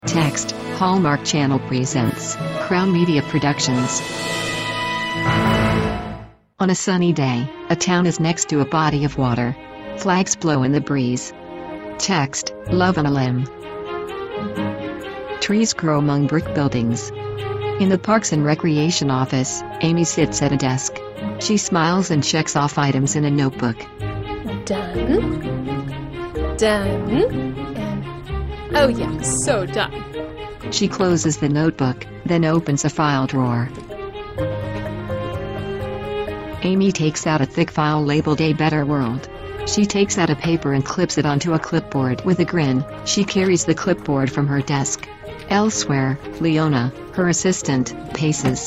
Text, Hallmark Channel presents, Crown Media Productions. On a sunny day, a town is next to a body of water. Flags blow in the breeze. Text, Love on a Limb. Trees grow among brick buildings. In the Parks and Recreation office, Amy sits at a desk. She smiles and checks off items in a notebook. Done. And oh yeah, so done. She closes the notebook, then opens a file drawer. Amy takes out a thick file labeled A Better World. She takes out a paper and clips it onto a clipboard. With a grin, she carries the clipboard from her desk. Elsewhere, Leona, her assistant, paces.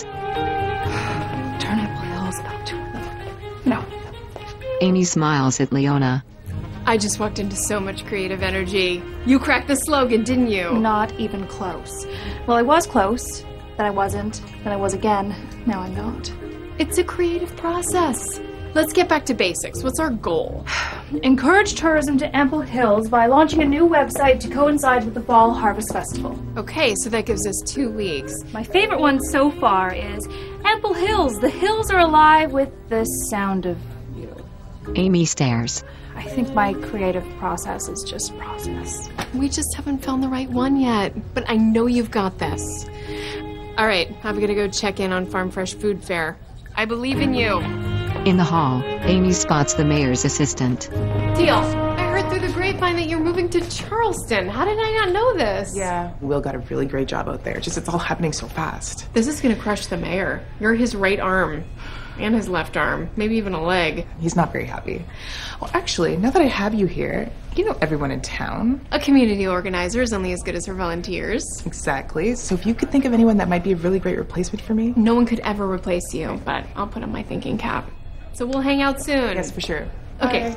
Turnip oil's about to... No. Amy smiles at Leona. I just walked into so much creative energy. You cracked the slogan, didn't you? Not even close. Well, I was close. Then I wasn't. Then I was again. Now I'm not. It's a creative process. Let's get back to basics. What's our goal? Encourage tourism to Ample Hills by launching a new website to coincide with the Fall Harvest Festival. Okay, so that gives us 2 weeks. My favorite one so far is Ample Hills. The hills are alive with the sound of you. Amy stares. I think my creative process is just process. We just haven't found the right one yet, but I know you've got this. All right, I'm gonna go check in on Farm Fresh Food Fair. I believe in you. In the hall, Amy spots the mayor's assistant. Deal. I heard through the grapevine that you're moving to Charleston. How did I not know this? Yeah, Will got a really great job out there. Just it's all happening so fast. This is gonna crush the mayor. You're his right arm. And his left arm. Maybe even a leg. He's not very happy. Well, actually, now that I have you here, you know everyone in town. A community organizer is only as good as her volunteers. Exactly. So if you could think of anyone that might be a really great replacement for me. No one could ever replace you, but I'll put on my thinking cap. So we'll hang out soon. Yes, for sure. Okay.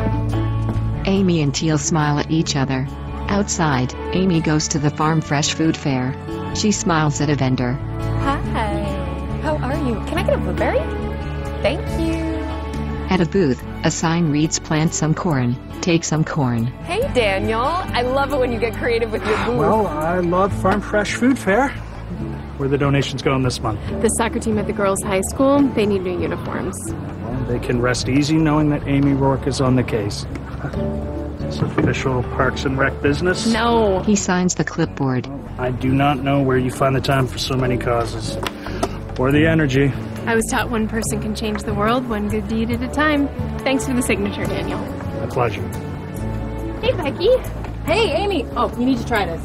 Bye. Amy and Teal smile at each other. Outside, Amy goes to the Farm Fresh Food Fair. She smiles at a vendor. Hi. How are you? Can I get a blueberry? Thank you. At a booth, a sign reads Plant some corn, take some corn. Hey, Daniel. I love it when you get creative with your booth. Well, I love Farm Fresh Food Fair. Where are the donations going this month? The soccer team at the girls' high school, they need new uniforms. Well, they can rest easy knowing that Amy Rourke is on the case. It's official Parks and Rec business? No. He signs the clipboard. I do not know where you find the time for so many causes. Or the energy. I was taught one person can change the world, one good deed at a time. Thanks for the signature, Daniel. My pleasure. Hey, Becky. Hey, Amy. Oh, you need to try this.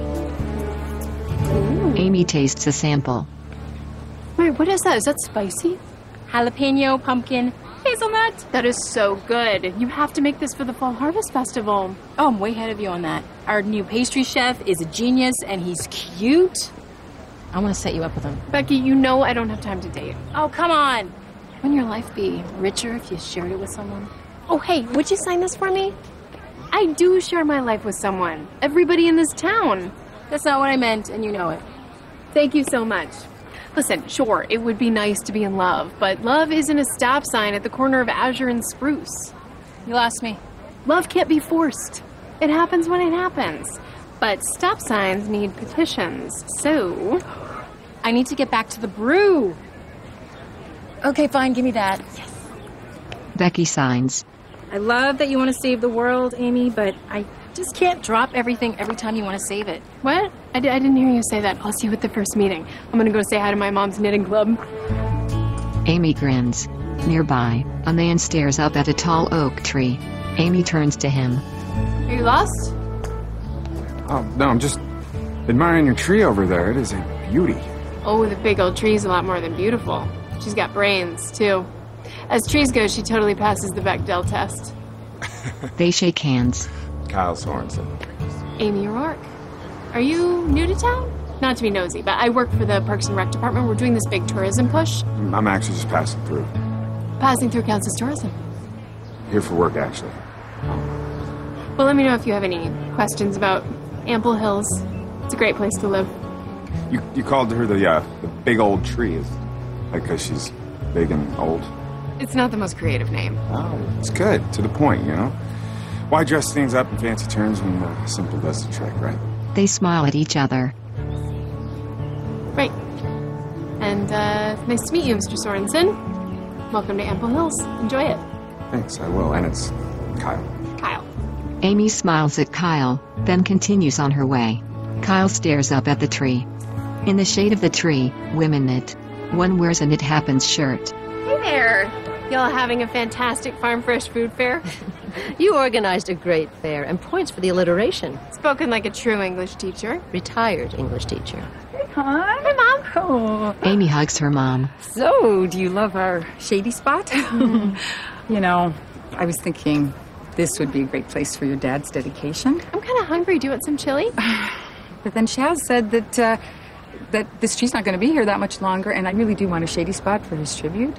Amy tastes a sample. Wait, what is that? Is that spicy? Jalapeno, pumpkin, hazelnut. That is so good. You have to make this for the Fall Harvest Festival. Oh, I'm way ahead of you on that. Our new pastry chef is a genius, and he's cute. I want to set you up with him. Becky, you know I don't have time to date. Oh, come on. Wouldn't your life be richer if you shared it with someone? Oh, hey, would you sign this for me? I do share my life with someone. Everybody in this town. That's not what I meant, and you know it. Thank you so much. Listen, sure, it would be nice to be in love, but love isn't a stop sign at the corner of Azure and Spruce. You lost me. Love can't be forced. It happens when it happens. But stop signs need petitions, so... I need to get back to the brew. Okay, fine, give me that. Yes. Becky signs. I love that you want to save the world, Amy, but I just can't drop everything every time you want to save it. What? I didn't hear you say that. I'll see you at the first meeting. I'm gonna go say hi to my mom's knitting club. Amy grins. Nearby, a man stares up at a tall oak tree. Amy turns to him. Are you lost? Oh, no, I'm just admiring your tree over there. It is a beauty. Oh, the big old tree's a lot more than beautiful. She's got brains, too. As trees go, she totally passes the Bechdel test. They shake hands. Kyle Sorensen. Amy Rourke. Are you new to town? Not to be nosy, but I work for the Parks and Rec department. We're doing this big tourism push. I'm actually just passing through. Passing through counts as tourism. Here for work, actually. Well, let me know if you have any questions about Ample Hills. It's a great place to live. You called her the big old tree, is because she's big and old? It's not the most creative name. Oh, it's good. To the point, you know? Why dress things up in fancy terms when simple does the trick, right? They smile at each other. Right. And, nice to meet you, Mr. Sorensen. Welcome to Ample Hills. Enjoy it. Thanks, I will. And it's Kyle. Kyle. Amy smiles at Kyle, then continues on her way. Kyle stares up at the tree. In the shade of the tree, women knit. One wears a Knit Happens shirt. Hey there. Y'all having a fantastic Farm Fresh food fair? You organized a great fair, and points for the alliteration. Spoken like a true English teacher. Retired English teacher. Hi, Mom. Oh, Amy hugs her mom. so do you love our shady spot? You know, I was thinking this would be a great place for your dad's dedication. I'm kind of hungry. Do you want some chili? But then Shaz said that this tree's not going to be here that much longer, and I really do want a shady spot for his tribute.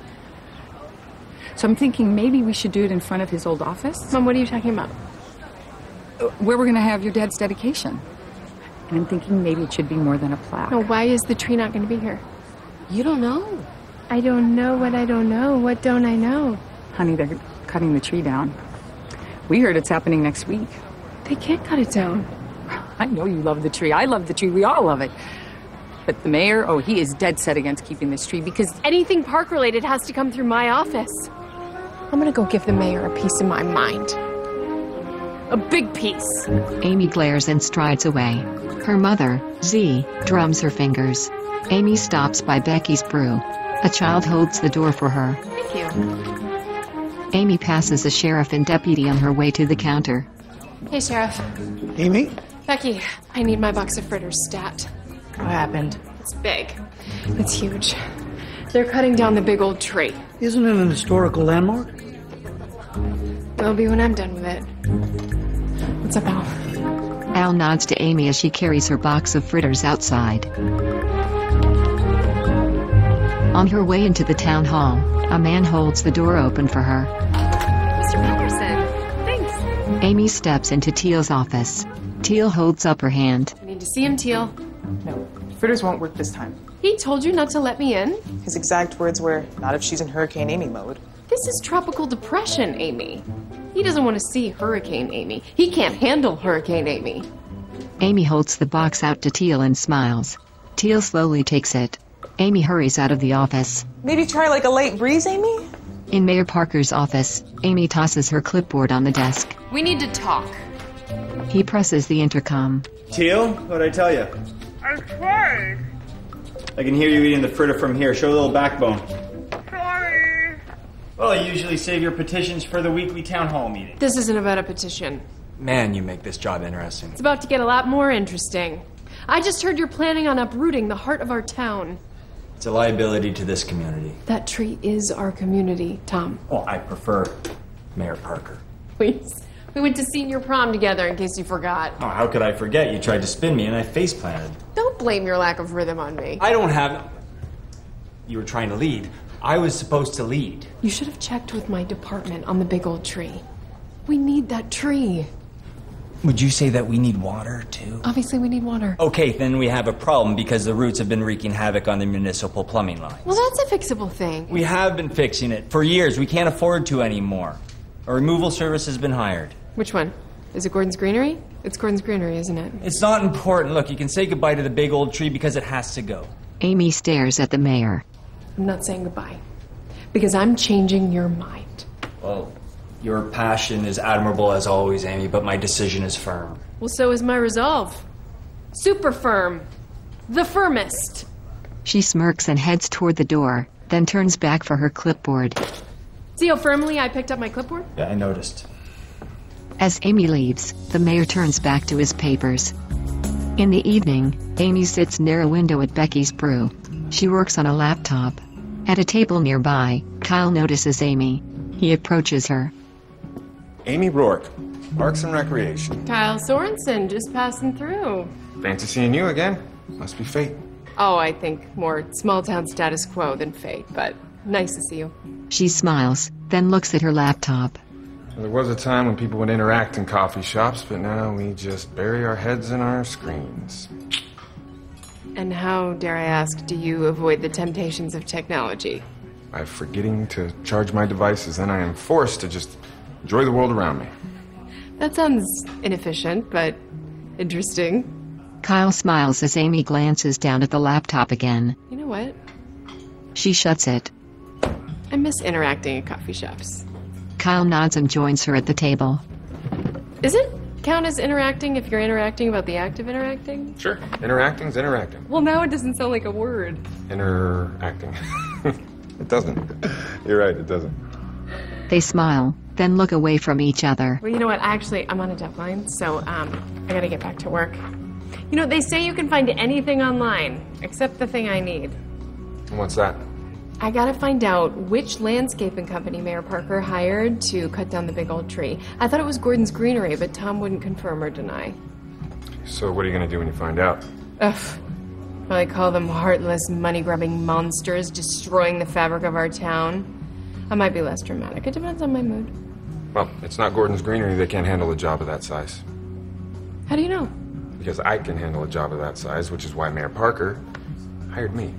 So I'm thinking maybe we should do it in front of his old office, Mom, what are you talking about? where we're going to have your dad's dedication. And I'm thinking maybe it should be more than a plaque. No, why is the tree not going to be here? You don't know. I don't know what I don't know. What don't I know? Honey, they're cutting the tree down. We heard it's happening next week. They can't cut it down. I know you love the tree. I love the tree. We all love it. But the mayor, he is dead set against keeping this tree because... Anything park related has to come through my office. I'm gonna go give the mayor a piece of my mind. A big piece. Amy glares and strides away. Her mother, Z, drums her fingers. Amy stops by Becky's Brew. A child holds the door for her. Thank you. Amy passes a sheriff and deputy on her way to the counter. Hey, Sheriff. Amy? Becky, I need my box of fritters stat. What happened? It's big. It's huge. They're cutting down the big old tree. Isn't it an historical landmark? Will be when I'm done with it. What's up, Al? Al nods to Amy as she carries her box of fritters outside. On her way into the town hall, a man holds the door open for her. Mr. Patterson. Thanks. Amy steps into Teal's office. Teal holds up her hand. I need to see him, Teal. No, fritters won't work this time. He told you not to let me in? His exact words were, not if she's in Hurricane Amy mode. This is tropical depression, Amy. He doesn't want to see Hurricane Amy. He can't handle Hurricane Amy. Amy holds the box out to Teal and smiles. Teal slowly takes it. Amy hurries out of the office. Maybe try like a light breeze, Amy? In Mayor Parker's office, Amy tosses her clipboard on the desk. We need to talk. He presses the intercom. Teal, what'd I tell you? I tried. I can hear you eating the fritter from here. Show a little backbone. Sorry. Well, I usually save your petitions for the weekly town hall meeting. This isn't about a petition. Man, you make this job interesting. It's about to get a lot more interesting. I just heard you're planning on uprooting the heart of our town. It's a liability to this community. That tree is our community, Tom. Well, I prefer Mayor Parker. Please. We went to senior prom together, in case you forgot. Oh, how could I forget? You tried to spin me and I face planted. Don't blame your lack of rhythm on me. I don't have... You were trying to lead. I was supposed to lead. You should have checked with my department on the big old tree. We need that tree. Would you say that we need water, too? Obviously, we need water. Okay, then we have a problem because the roots have been wreaking havoc on the municipal plumbing lines. Well, that's a fixable thing. We have been fixing it. For years, we can't afford to anymore. A removal service has been hired. Which one? Is it Gordon's Greenery? It's Gordon's Greenery, isn't it? It's not important. Look, you can say goodbye to the big old tree because it has to go. Amy stares at the mayor. I'm not saying goodbye. Because I'm changing your mind. Well, your passion is admirable as always, Amy, but my decision is firm. Well, so is my resolve. Super firm. The firmest. She smirks and heads toward the door, then turns back for her clipboard. See how firmly I picked up my clipboard? Yeah, I noticed. As Amy leaves, the mayor turns back to his papers. In the evening, Amy sits near a window at Becky's Brew. She works on a laptop. At a table nearby, Kyle notices Amy. He approaches her. Amy Rourke, Parks and Recreation. Kyle Sorensen, just passing through. Fancy seeing you again. Must be fate. Oh, I think more small town status quo than fate, but nice to see you. She smiles, then looks at her laptop. Well, there was a time when people would interact in coffee shops, but now we just bury our heads in our screens. And how, dare I ask, do you avoid the temptations of technology? By forgetting to charge my devices, then I am forced to just enjoy the world around me. That sounds inefficient, but interesting. Kyle smiles as Amy glances down at the laptop again. You know what? She shuts it. I miss interacting at coffee shops. Kyle nods and joins her at the table. Is it count as interacting if you're interacting about the act of interacting? Sure. Interacting's interacting. Well, now it doesn't sound like a word. Interacting. It doesn't. You're right, it doesn't. They smile, then look away from each other. Well, you know what? Actually, I'm on a deadline, so I gotta get back to work. You know, they say you can find anything online, except the thing I need. What's that? I gotta find out which landscaping company Mayor Parker hired to cut down the big old tree. I thought it was Gordon's Greenery, but Tom wouldn't confirm or deny. So what are you gonna do when you find out? Ugh. Well, I call them heartless, money-grubbing monsters destroying the fabric of our town. I might be less dramatic. It depends on my mood. Well, it's not Gordon's Greenery. They can't handle a job of that size. How do you know? Because I can handle a job of that size, which is why Mayor Parker hired me.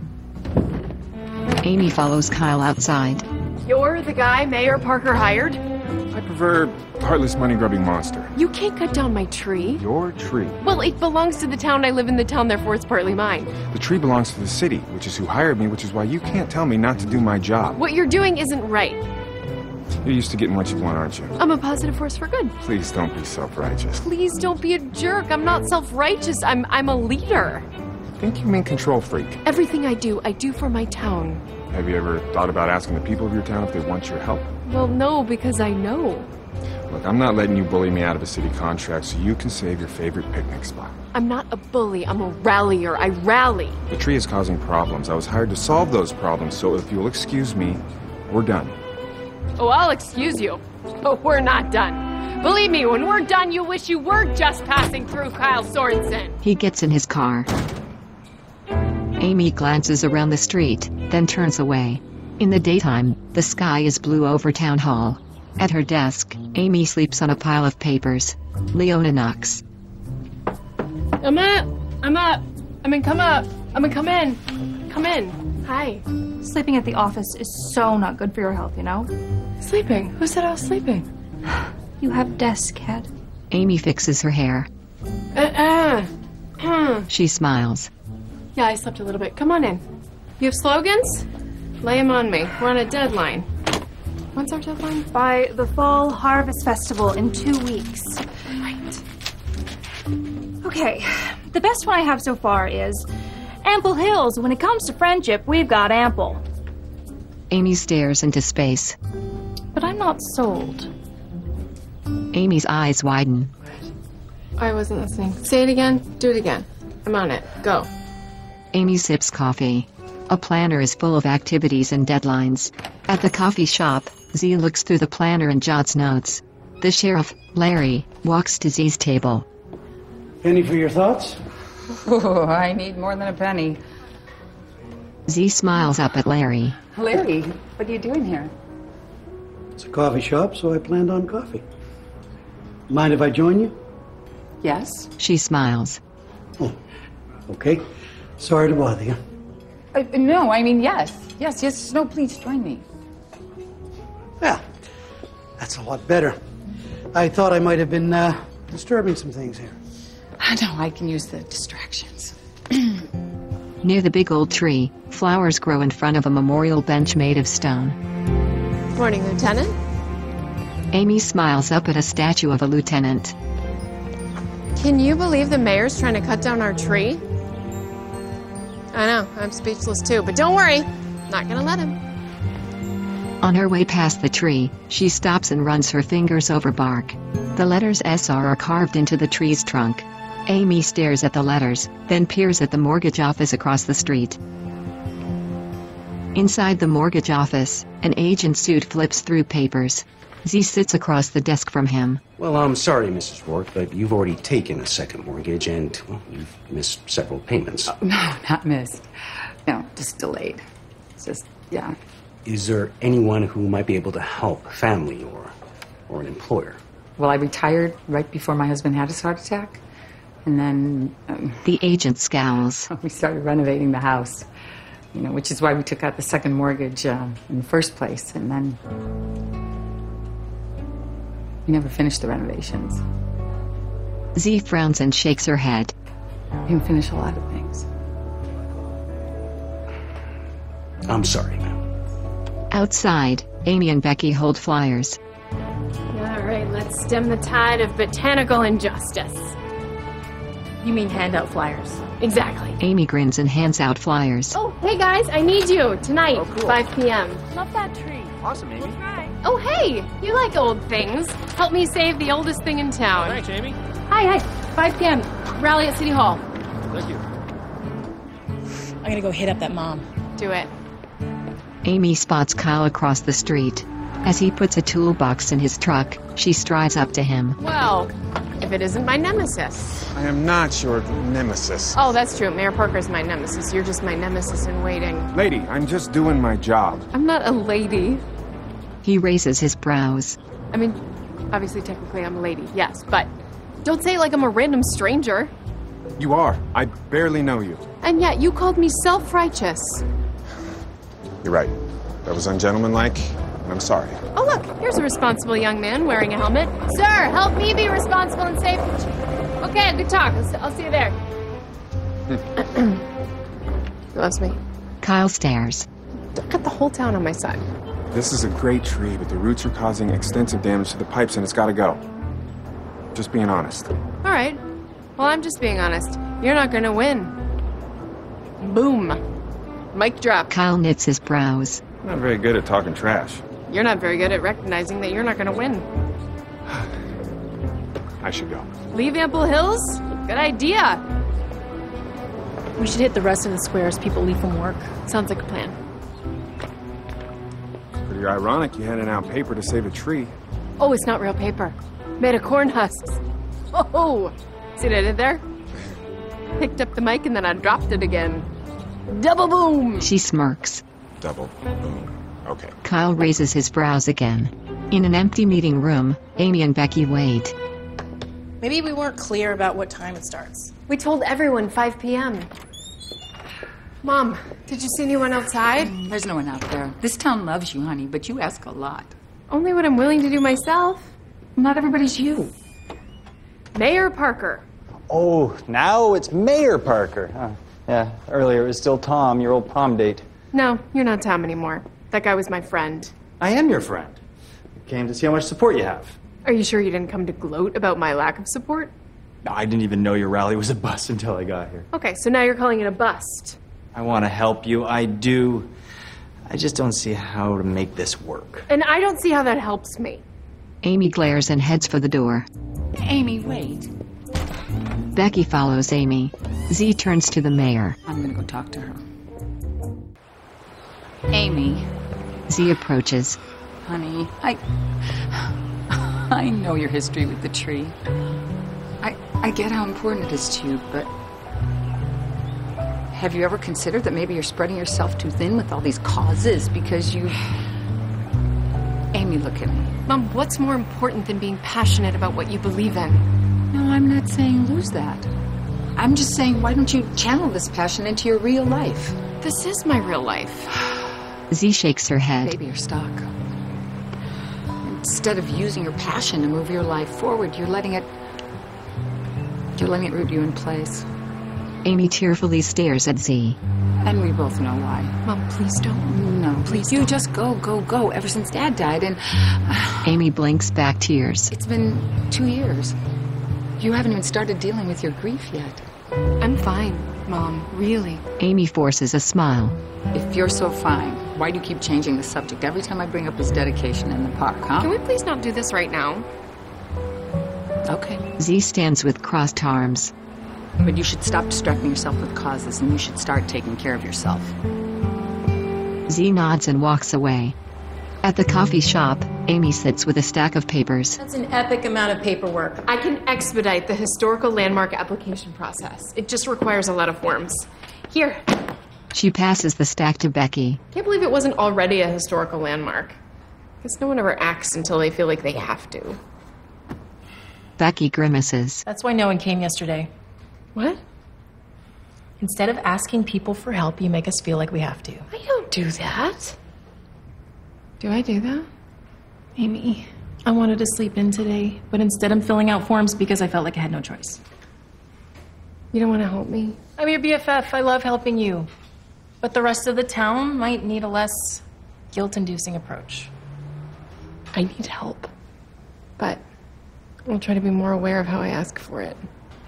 Amy follows Kyle outside. You're the guy Mayor Parker hired? I prefer heartless, money-grubbing monster. You can't cut down my tree. Your tree. Well, it belongs to the town. I live in the town, therefore it's partly mine. The tree belongs to the city, which is who hired me, which is why you can't tell me not to do my job. What you're doing isn't right. You're used to getting what you want, aren't you? I'm a positive force for good. Please don't be self-righteous. Please don't be a jerk. I'm not self-righteous. I'm a leader. I think you mean control freak. Everything I do for my town. Have you ever thought about asking the people of your town if they want your help? Well, no, because I know. Look, I'm not letting you bully me out of a city contract so you can save your favorite picnic spot. I'm not a bully. I'm a rallier. I rally. The tree is causing problems. I was hired to solve those problems, so if you'll excuse me, we're done. Oh, I'll excuse you. But we're not done. Believe me, when we're done, you wish you were just passing through Kyle Sorensen. He gets in his car. Amy glances around the street, then turns away. In the daytime, the sky is blue over Town Hall. At her desk, Amy sleeps on a pile of papers. Leona knocks. I'm up. I mean, come up. I mean, come in. Come in. Hi. Sleeping at the office is so not good for your health, you know? Sleeping? Who said I was sleeping? You have desk head. Amy fixes her hair. She smiles. Yeah, I slept a little bit. Come on in. You have slogans? Lay them on me. We're on a deadline. When's our deadline? By the Fall Harvest Festival in 2 weeks. Right. Okay, the best one I have so far is Ample Hills. When it comes to friendship, we've got ample. Amy stares into space. But I'm not sold. Amy's eyes widen. I wasn't listening. Say it again. Do it again. I'm on it. Go. Amy sips coffee. A planner is full of activities and deadlines. At the coffee shop, Z looks through the planner and jots notes. The sheriff, Larry, walks to Z's table. Penny for your thoughts? Oh, I need more than a penny. Z smiles up at Larry. Larry, what are you doing here? It's a coffee shop, so I planned on coffee. Mind if I join you? Yes. She smiles. Oh, okay. Sorry to bother you. No, I mean, yes. No, please join me. Well, that's a lot better. I thought I might have been disturbing some things here. No, I can use the distractions. Near the big old tree, flowers grow in front of a memorial bench made of stone. Morning, Lieutenant. Amy smiles up at a statue of a lieutenant. Can you believe the mayor's trying to cut down our tree? I know, I'm speechless too, but don't worry. Not gonna let him. On her way past the tree, she stops and runs her fingers over bark. The letters SR are carved into the tree's trunk. Amy stares at the letters, then peers at the mortgage office across the street. Inside the mortgage office, an aged suit flips through papers. Z sits across the desk from him. Well, I'm sorry, Mrs. Rourke, but you've already taken a second mortgage and, well, you've missed several payments. Oh, no, not missed. No, just delayed. It's just, yeah. Is there anyone who might be able to help, family or an employer? Well, I retired right before my husband had his heart attack. And then... the agent scowls. We started renovating the house, you know, which is why we took out the second mortgage in the first place. And then... we never finished the renovations. Z frowns and shakes her head. him finish a lot of things. I'm sorry, ma'am. Outside, Amy and Becky hold flyers. All right, let's stem the tide of botanical injustice. You mean hand out flyers? Exactly. Amy grins and hands out flyers. Oh, hey guys, I need you tonight, Oh, cool. 5 p.m. Love that tree. Awesome, Amy. Oh, hey, you like old things. Help me save the oldest thing in town. Thanks, Amy. Hi, 5 p.m. Rally at City Hall. Thank you. I'm gonna go hit up that mom. Do it. Amy spots Kyle across the street. As he puts a toolbox in his truck, she strides up to him. Well, if it isn't my nemesis. I am not your nemesis. Oh, that's true. Mayor Parker's my nemesis. You're just my nemesis in waiting. Lady, I'm just doing my job. I'm not a lady. He raises his brows. I mean, obviously, technically, I'm a lady, yes, but don't say it like I'm a random stranger. You are. I barely know you. And yet, you called me self-righteous. You're right. That was ungentlemanlike, and I'm sorry. Oh, look, here's a responsible young man wearing a helmet. Sir, help me be responsible and safe. Okay, good talk. I'll see you there. He loves me. Kyle stares. I've got the whole town on my side. This is a great tree, but the roots are causing extensive damage to the pipes, and it's got to go. Just being honest. All right. Well, I'm just being honest. You're not going to win. Boom. Mic drop. Kyle knits his brows. I'm not very good at talking trash. You're not very good at recognizing that you're not going to win. I should go. Leave Ample Hills? Good idea. We should hit the rest of the square as people leave from work. Sounds like a plan. Pretty ironic you handing out paper to save a tree. Oh, it's not real paper. Made of corn husks. Oh, see what I did there? Picked up the mic and then I dropped it again. Double boom! She smirks. Double boom. Okay. Kyle raises his brows again. In an empty meeting room, Amy and Becky wait. Maybe we weren't clear about what time it starts. We told everyone 5 p.m. Mom, did you see anyone outside? There's no one out there. This town loves you, honey, but you ask a lot. Only what I'm willing to do myself. Not everybody's you. Mayor Parker. Oh, now it's Mayor Parker. Yeah, earlier it was still Tom, your old prom date. No, you're not Tom anymore. That guy was my friend. I am your friend. Came to see how much support you have. Are you sure you didn't come to gloat about my lack of support? I didn't even know your rally was a bust until I got here. Okay, so now you're calling it a bust. I want to help you, I do. I just don't see how to make this work. And I don't see how that helps me. Amy glares and heads for the door. Amy, wait. Becky follows Amy. Z turns to the mayor. I'm gonna go talk to her. Amy. Z approaches. Honey, I know your history with the tree. I get how important it is to you, but have you ever considered that maybe you're spreading yourself too thin with all these causes because you... Amy, look at me. Mom, what's more important than being passionate about what you believe in? No, I'm not saying lose that. I'm just saying, why don't you channel this passion into your real life? This is my real life. Z shakes her head. Baby, you're stuck. Instead of using your passion to move your life forward, you're letting it root you in place. Amy tearfully stares at Z. And we both know why. Mom, please don't. No, please you just go ever since Dad died, and... Amy blinks back tears. It's been 2 years. You haven't even started dealing with your grief yet. I'm fine, Mom, really. Amy forces a smile. If you're so fine, why do you keep changing the subject every time I bring up his dedication in the park, huh? Can we please not do this right now? Okay. Z stands with crossed arms. But you should stop distracting yourself with causes, and you should start taking care of yourself. Z nods and walks away. At the coffee shop, Amy sits with a stack of papers. That's an epic amount of paperwork. I can expedite the historical landmark application process. It just requires a lot of forms. Here. She passes the stack to Becky. Can't believe it wasn't already a historical landmark. Guess no one ever acts until they feel like they have to. Becky grimaces. That's why no one came yesterday. What? Instead of asking people for help, you make us feel like we have to. I don't do that. Do I do that? Amy, I wanted to sleep in today, but instead I'm filling out forms because I felt like I had no choice. You don't want to help me? I'm your BFF. I love helping you. But the rest of the town might need a less guilt-inducing approach. I need help. But I'll try to be more aware of how I ask for it.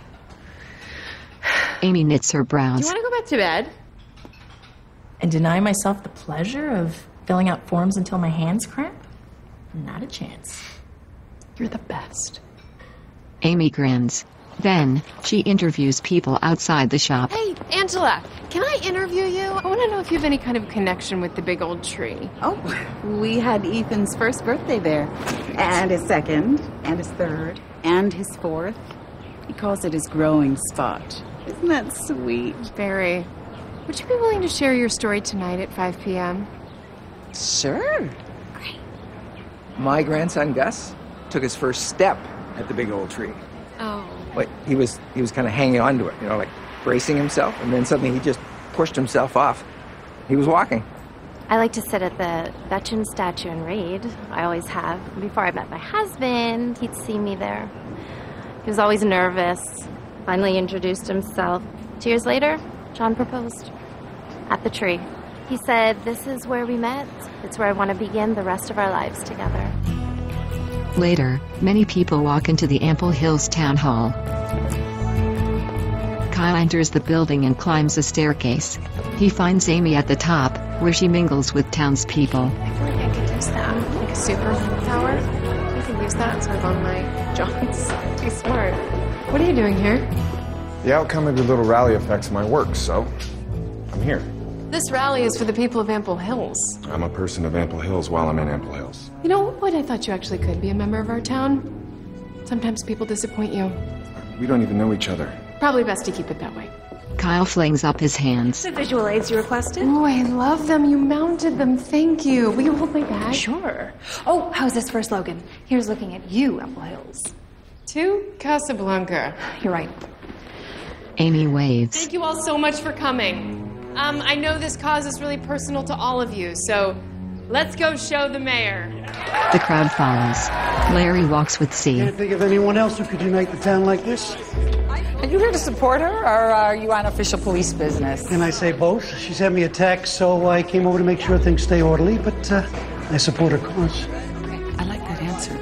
Amy knits her brows. Do you want to go back to bed? And deny myself the pleasure of filling out forms until my hands cramp? Not a chance. You're the best. Amy grins. Then, she interviews people outside the shop. Hey, Angela, can I interview you? I want to know if you have any kind of connection with the big old tree. Oh, we had Ethan's first birthday there. And his second, and his third, and his fourth. He calls it his growing spot. Isn't that sweet? Very. Would you be willing to share your story tonight at 5 p.m.? Sure. Great. My grandson, Gus, took his first step at the big old tree. Oh. But he was kind of hanging on to it, like bracing himself, and then suddenly he just pushed himself off. He was walking. I like to sit at the veteran statue and read. I always have. Before I met my husband, he'd see me there. He was always nervous. Finally introduced himself. 2 years later, John proposed. At the tree. He said, "This is where we met. It's where I want to begin the rest of our lives together." Later, many people walk into the Ample Hills Town Hall. Kyle enters the building and climbs a staircase. He finds Amy at the top, where she mingles with townspeople. I feel like I could use that. Like a superpower. I could use that sort of on my joints. Too smart. What are you doing here? The outcome of your little rally affects my work, so I'm here. This rally is for the people of Ample Hills. I'm a person of Ample Hills while I'm in Ample Hills. You know what? I thought you actually could be a member of our town. Sometimes people disappoint you. We don't even know each other. Probably best to keep it that way. Kyle flings up his hands. The visual aids you requested? Oh, I love them. You mounted them. Thank you. Will you hold my bag? Sure. Oh, how's this for a slogan? Here's looking at you, Ample Hills. To Casablanca. You're right. Amy waves. Thank you all so much for coming. I know this cause is really personal to all of you, so let's go show the mayor. The crowd follows. Larry walks with C. Can't think of anyone else who could unite the town like this. Are you here to support her, or are you on official police business? Can I say both? She sent me a text, so I came over to make sure things stay orderly, but I support her cause. I like that answer.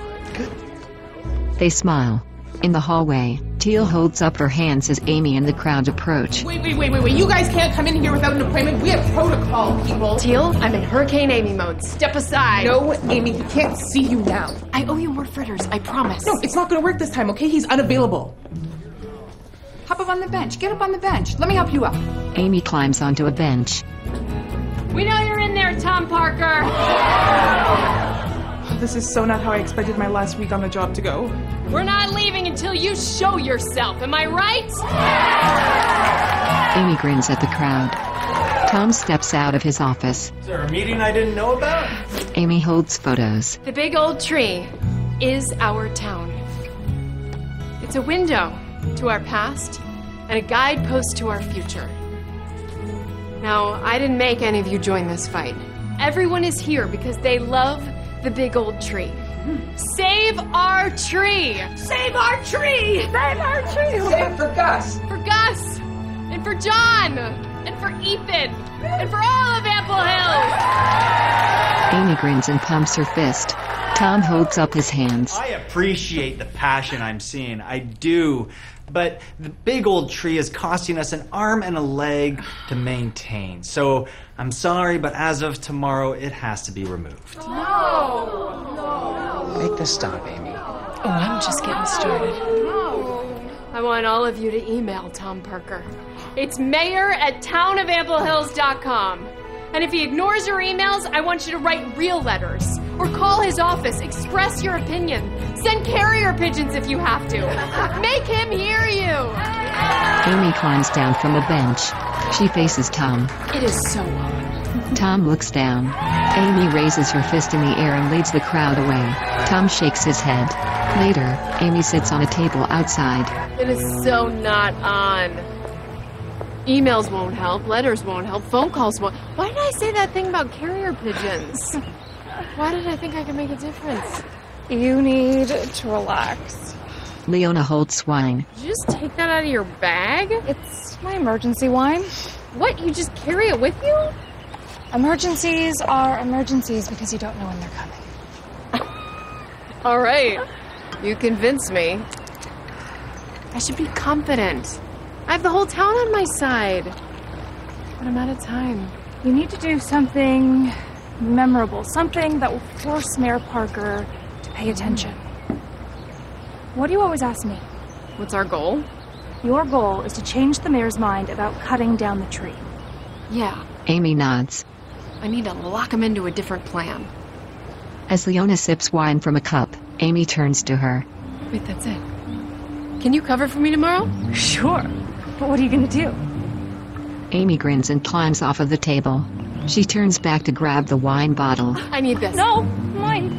They smile. In the hallway, Teal holds up her hands as Amy and the crowd approach. Wait. You guys can't come in here without an appointment. We have protocol, people. Teal, I'm in Hurricane Amy mode. Step aside. No, Amy, he can't see you now. I owe you more fritters, I promise. No, it's not gonna work this time, okay? He's unavailable. Hop up on the bench. Get up on the bench. Let me help you up. Amy climbs onto a bench. We know you're in there, Tom Parker. This is so not how I expected my last week on the job to go. We're not leaving until you show yourself, am I right? Amy grins at the crowd. Tom steps out of his office. Is there a meeting I didn't know about? Amy holds photos. The big old tree is our town. It's a window to our past and a guidepost to our future. Now, I didn't make any of you join this fight. Everyone is here because they love the big old tree. Save our tree! Save our tree! Save our tree! Save it for Gus! For Gus! And for John! And for Ethan! And for all of Ample Hills! Amy grins and pumps her fist. Tom holds up his hands. I appreciate the passion I'm seeing. I do. But the big old tree is costing us an arm and a leg to maintain. So I'm sorry, but as of tomorrow, it has to be removed. No! Make this stop, Amy. Oh, I'm just getting started. I want all of you to email Tom Parker. It's mayor@townofamplehills.com. And if he ignores your emails, I want you to write real letters. Or call his office, express your opinion. Send carrier pigeons if you have to. Make him hear you. Amy climbs down from a bench. She faces Tom. It is so hot. Tom looks down. Amy raises her fist in the air and leads the crowd away. Tom shakes his head. Later, Amy sits on a table outside. It is so not on. Emails won't help, letters won't help, phone calls won't. Why did I say that thing about carrier pigeons? Why did I think I could make a difference? You need to relax. Leona holds wine. Did you just take that out of your bag? It's my emergency wine. What? You just carry it with you? Emergencies are emergencies because you don't know when they're coming. All right. You convinced me. I should be confident. I have the whole town on my side. But I'm out of time. You need to do something memorable, something that will force Mayor Parker to pay attention. What do you always ask me? What's our goal? Your goal is to change the mayor's mind about cutting down the tree. Yeah. Amy nods. I need to lock him into a different plan. As Leona sips wine from a cup, Amy turns to her. Wait, that's it. Can you cover for me tomorrow? Sure. But what are you going to do? Amy grins and climbs off of the table. She turns back to grab the wine bottle. I need this. No, mine.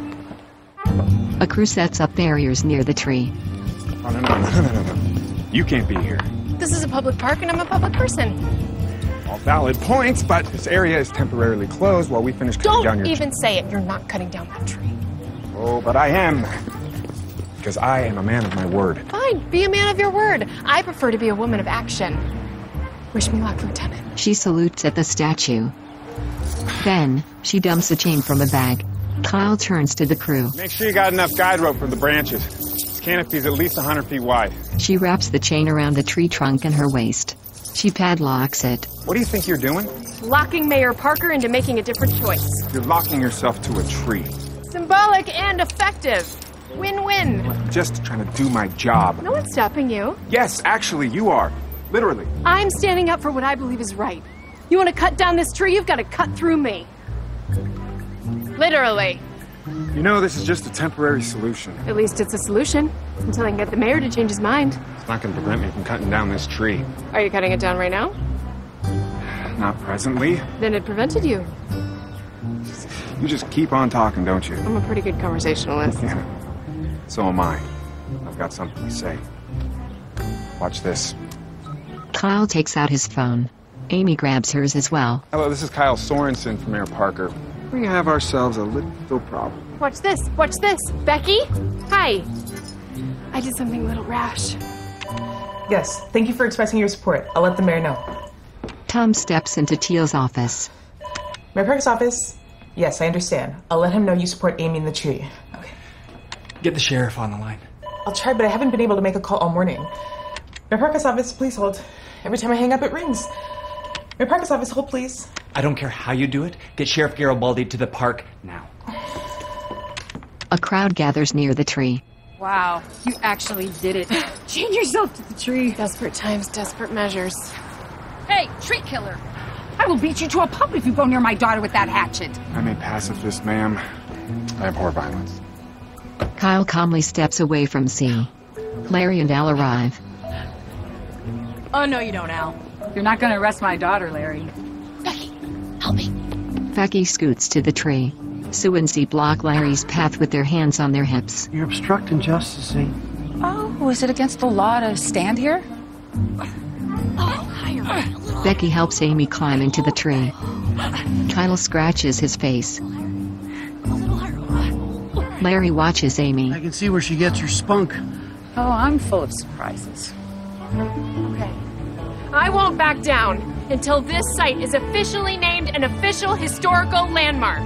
A crew sets up barriers near the tree. Oh, no. You can't be here. This is a public park and I'm a public person. All valid points, but this area is temporarily closed while we finish cutting down your Don't even say it. You're not cutting down that tree. Oh, but I am. Because I am a man of my word. Fine, be a man of your word. I prefer to be a woman of action. Wish me luck, Lieutenant. She salutes at the statue. Then, she dumps a chain from a bag. Kyle turns to the crew. Make sure you got enough guide rope from the branches. This canopy's at least 100 feet wide. She wraps the chain around the tree trunk in her waist. She padlocks it. What do you think you're doing? Locking Mayor Parker into making a different choice. You're locking yourself to a tree. Symbolic and effective. Win-win. Just trying to do my job. No one's stopping you. Yes, actually, you are. Literally. I'm standing up for what I believe is right. You want to cut down this tree, you've got to cut through me. Literally. You know, this is just a temporary solution. At least it's a solution. Until I can get the mayor to change his mind. It's not going to prevent me from cutting down this tree. Are you cutting it down right now? Not presently. Then it prevented you. You just keep on talking, don't you? I'm a pretty good conversationalist. Yeah. So am I. I've got something to say. Watch this. Kyle takes out his phone. Amy grabs hers as well. Hello, this is Kyle Sorensen from Mayor Parker. We have ourselves a little problem. Watch this. Watch this. Becky? Hi. I did something a little rash. Yes, thank you for expressing your support. I'll let the mayor know. Tom steps into Teal's office. Mayor Parker's office? Yes, I understand. I'll let him know you support Amy in the tree. Okay. Get the sheriff on the line. I'll try, but I haven't been able to make a call all morning. Mayor Parker's office, please hold. Every time I hang up, it rings. Mayor Parker's office, hold, please. I don't care how you do it. Get Sheriff Garibaldi to the park now. A crowd gathers near the tree. Wow, you actually did it. Chain yourself to the tree. Desperate times, desperate measures. Hey, tree killer! I will beat you to a pulp if you go near my daughter with that hatchet. I'm a pacifist, ma'am. I abhor violence. Kyle calmly steps away from C. Larry and Al arrive. Oh, no, you don't, Al. You're not going to arrest my daughter, Larry. Becky, help me. Becky scoots to the tree. Sue and C block Larry's path with their hands on their hips. You're obstructing justice, C. Oh, was it against the law to stand here? Becky helps Amy climb into the tree. Kyle scratches his face. Larry watches Amy. I can see where she gets her spunk. Oh, I'm full of surprises. Okay. I won't back down until this site is officially named an official historical landmark.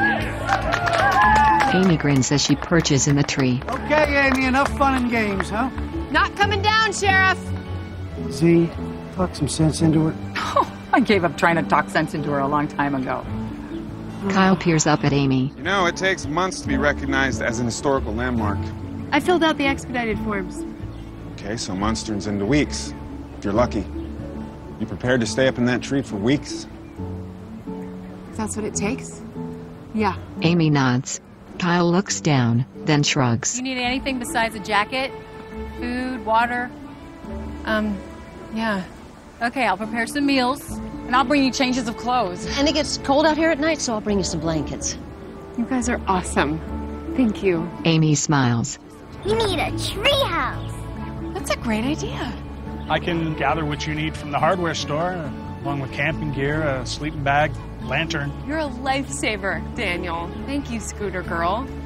Amy grins as she perches in the tree. Okay, Amy, enough fun and games, huh? Not coming down, Sheriff! Z, talk some sense into her. Oh, I gave up trying to talk sense into her a long time ago. Kyle peers up at Amy. You know, it takes months to be recognized as an historical landmark. I filled out the expedited forms. Okay, so months turns into weeks. If you're lucky. You prepared to stay up in that tree for weeks? If that's what it takes? Yeah. Amy nods. Kyle looks down, then shrugs. You need anything besides a jacket? Food, water? Yeah. Okay, I'll prepare some meals, and I'll bring you changes of clothes. And it gets cold out here at night, so I'll bring you some blankets. You guys are awesome. Thank you. Amy smiles. You need a treehouse. That's a great idea. I can gather what you need from the hardware store, along with camping gear, a sleeping bag, lantern. You're a lifesaver, Daniel. Thank you, Scooter Girl.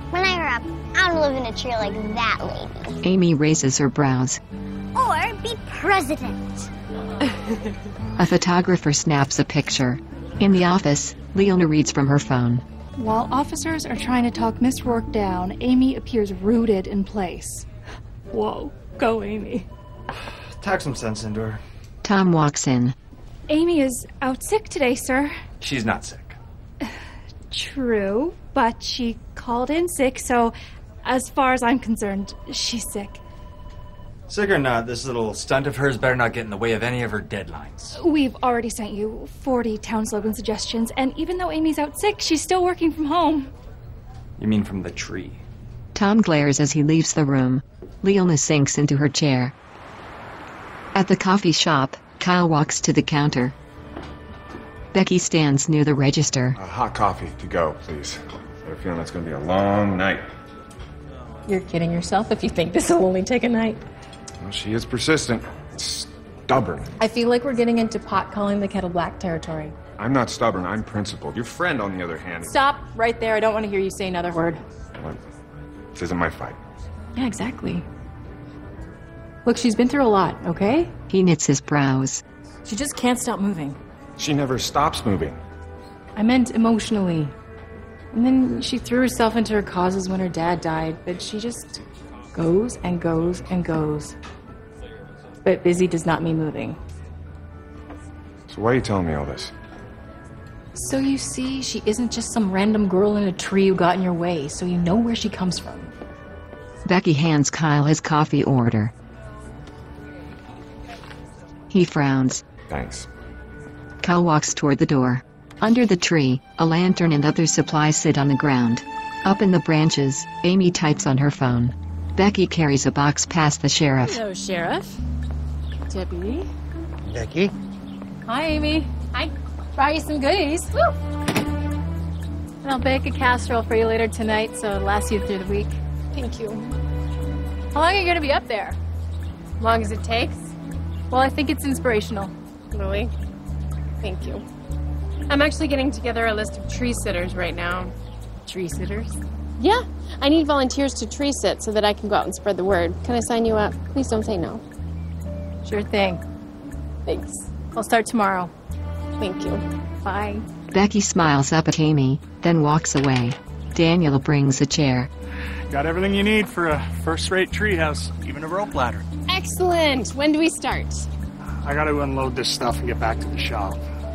When I grow up, I want to live in a tree like that lady. Amy raises her brows. Or be president. A photographer snaps a picture. In the office, Leona reads from her phone. While officers are trying to talk Miss Rourke down, Amy appears rooted in place. Whoa, go Amy. Talk some sense into her. Tom walks in. Amy is out sick today, sir. She's not sick. True, but she called in sick, so as far as I'm concerned, she's sick. Sick or not, this little stunt of hers better not get in the way of any of her deadlines. We've already sent you 40 town slogan suggestions, and even though Amy's out sick, she's still working from home. You mean from the tree? Tom glares as he leaves the room. Leona sinks into her chair. At the coffee shop, Kyle walks to the counter. Becky stands near the register. Hot coffee to go, please. I have a feeling it's going to be a long night. You're kidding yourself if you think this will only take a night. Well, she is persistent. Stubborn. I feel like we're getting into pot calling the kettle black territory. I'm not stubborn, I'm principled. Your friend, on the other hand... Stop right there. I don't want to hear you say another word. Well, this isn't my fight. Yeah, exactly. Look, she's been through a lot, okay? He knits his brows. She just can't stop moving. She never stops moving. I meant emotionally. And then she threw herself into her causes when her dad died, but she just goes and goes and goes. But busy does not mean moving. So why are you telling me all this? So you see, she isn't just some random girl in a tree who got in your way, so you know where she comes from. Becky hands Kyle his coffee order. He frowns. Thanks. Kyle walks toward the door. Under the tree, a lantern and other supplies sit on the ground. Up in the branches, Amy types on her phone. Becky carries a box past the sheriff. Hello, Sheriff. Deputy. Becky? Hi, Amy. I brought you some goodies. Woo! And I'll bake a casserole for you later tonight, so it'll last you through the week. Thank you. How long are you going to be up there? As long as it takes. Well, I think it's inspirational. Really? Thank you. I'm actually getting together a list of tree sitters right now. Tree sitters? Yeah. I need volunteers to tree sit so that I can go out and spread the word. Can I sign you up? Please don't say no. Sure thing. Thanks. I'll start tomorrow. Thank you. Bye. Becky smiles up at Amy, then walks away. Daniel brings a chair. Got everything you need for a first-rate treehouse, even a rope ladder. Excellent. When do we start? I gotta unload this stuff and get back to the shop.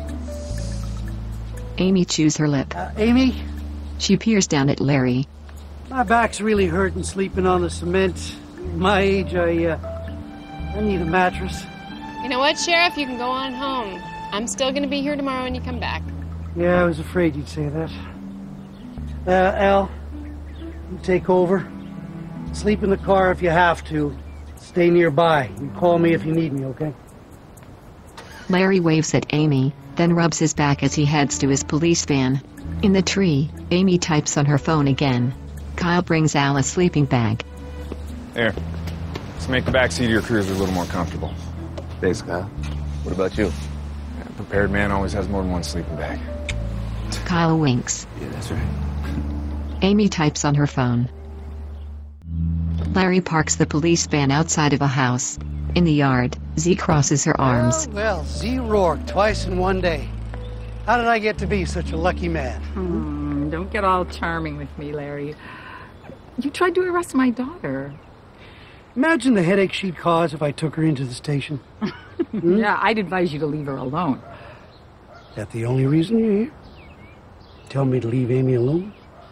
Amy chews her lip. Amy? She peers down at Larry. My back's really hurting sleeping on the cement. My age, I need a mattress. You know what, Sheriff? You can go on home. I'm still going to be here tomorrow when you come back. Yeah, I was afraid you'd say that. Al, you take over. Sleep in the car if you have to. Stay nearby. You call me if you need me, okay? Larry waves at Amy, then rubs his back as he heads to his police van. In the tree, Amy types on her phone again. Kyle brings Al a sleeping bag. There. Let's make the backseat of your cruiser a little more comfortable. Thanks, Kyle. What about you? A prepared man always has more than one sleeping bag. Kyle winks. Yeah, that's right. Amy types on her phone. Larry parks the police van outside of a house. In the yard, Z crosses her arms. Well, Z Rourke, twice in one day. How did I get to be such a lucky man? Don't get all charming with me, Larry. You tried to arrest my daughter. Imagine the headache she'd cause if I took her into the station. Yeah, I'd advise you to leave her alone. Is that the only reason you're here? Tell me to leave Amy alone?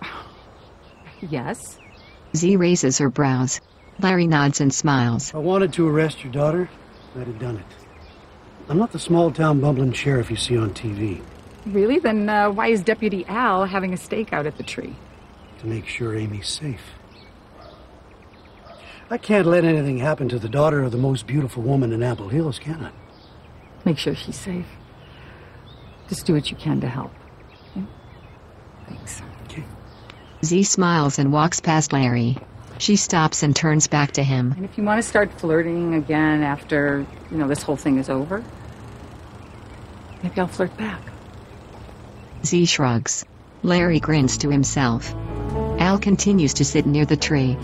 Yes. Z raises her brows. Larry nods and smiles. If I wanted to arrest your daughter, I'd have done it. I'm not the small-town bumbling sheriff you see on TV. Really? Then why is Deputy Al having a stakeout at the tree? To make sure Amy's safe. I can't let anything happen to the daughter of the most beautiful woman in Apple Hills, can I? Make sure she's safe. Just do what you can to help. Okay? Thanks. Okay. Z smiles and walks past Larry. She stops and turns back to him. And if you want to start flirting again after, this whole thing is over, maybe I'll flirt back. Z shrugs. Larry grins to himself. Al Kyle continues to sit near the tree.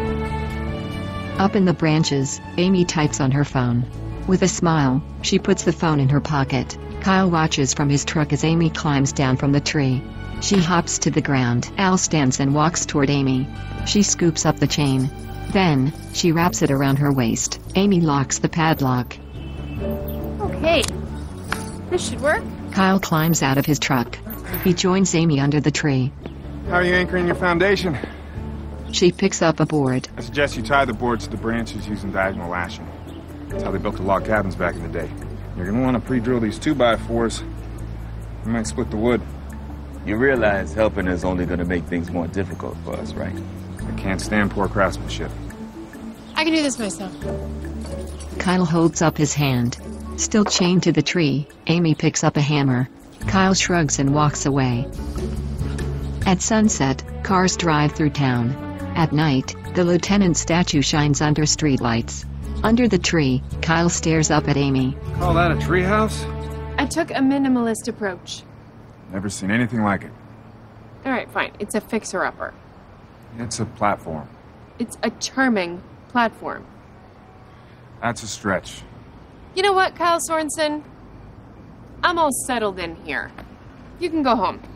Up in the branches, Amy types on her phone. With a smile, she puts the phone in her pocket. Kyle watches from his truck as Amy climbs down from the tree. She hops to the ground. Al stands and walks toward Amy. She scoops up the chain. Then, she wraps it around her waist. Amy locks the padlock. Okay. This should work. Kyle climbs out of his truck. He joins Amy under the tree. How are you anchoring your foundation? She picks up a board. I suggest you tie the boards to the branches using diagonal lashing. That's how they built the log cabins back in the day. You're gonna want to pre-drill these 2x4s. You might split the wood. You realize helping is only gonna make things more difficult for us, right? I can't stand poor craftsmanship. I can do this myself. Kyle holds up his hand. Still chained to the tree, Amy picks up a hammer. Kyle shrugs and walks away. At sunset, cars drive through town. At night, the lieutenant statue shines under streetlights. Under the tree, Kyle stares up at Amy. Call that a treehouse? I took a minimalist approach. Never seen anything like it. All right, fine. It's a fixer-upper. It's a platform. It's a charming platform. That's a stretch. You know what, Kyle Sorensen? I'm all settled in here. You can go home.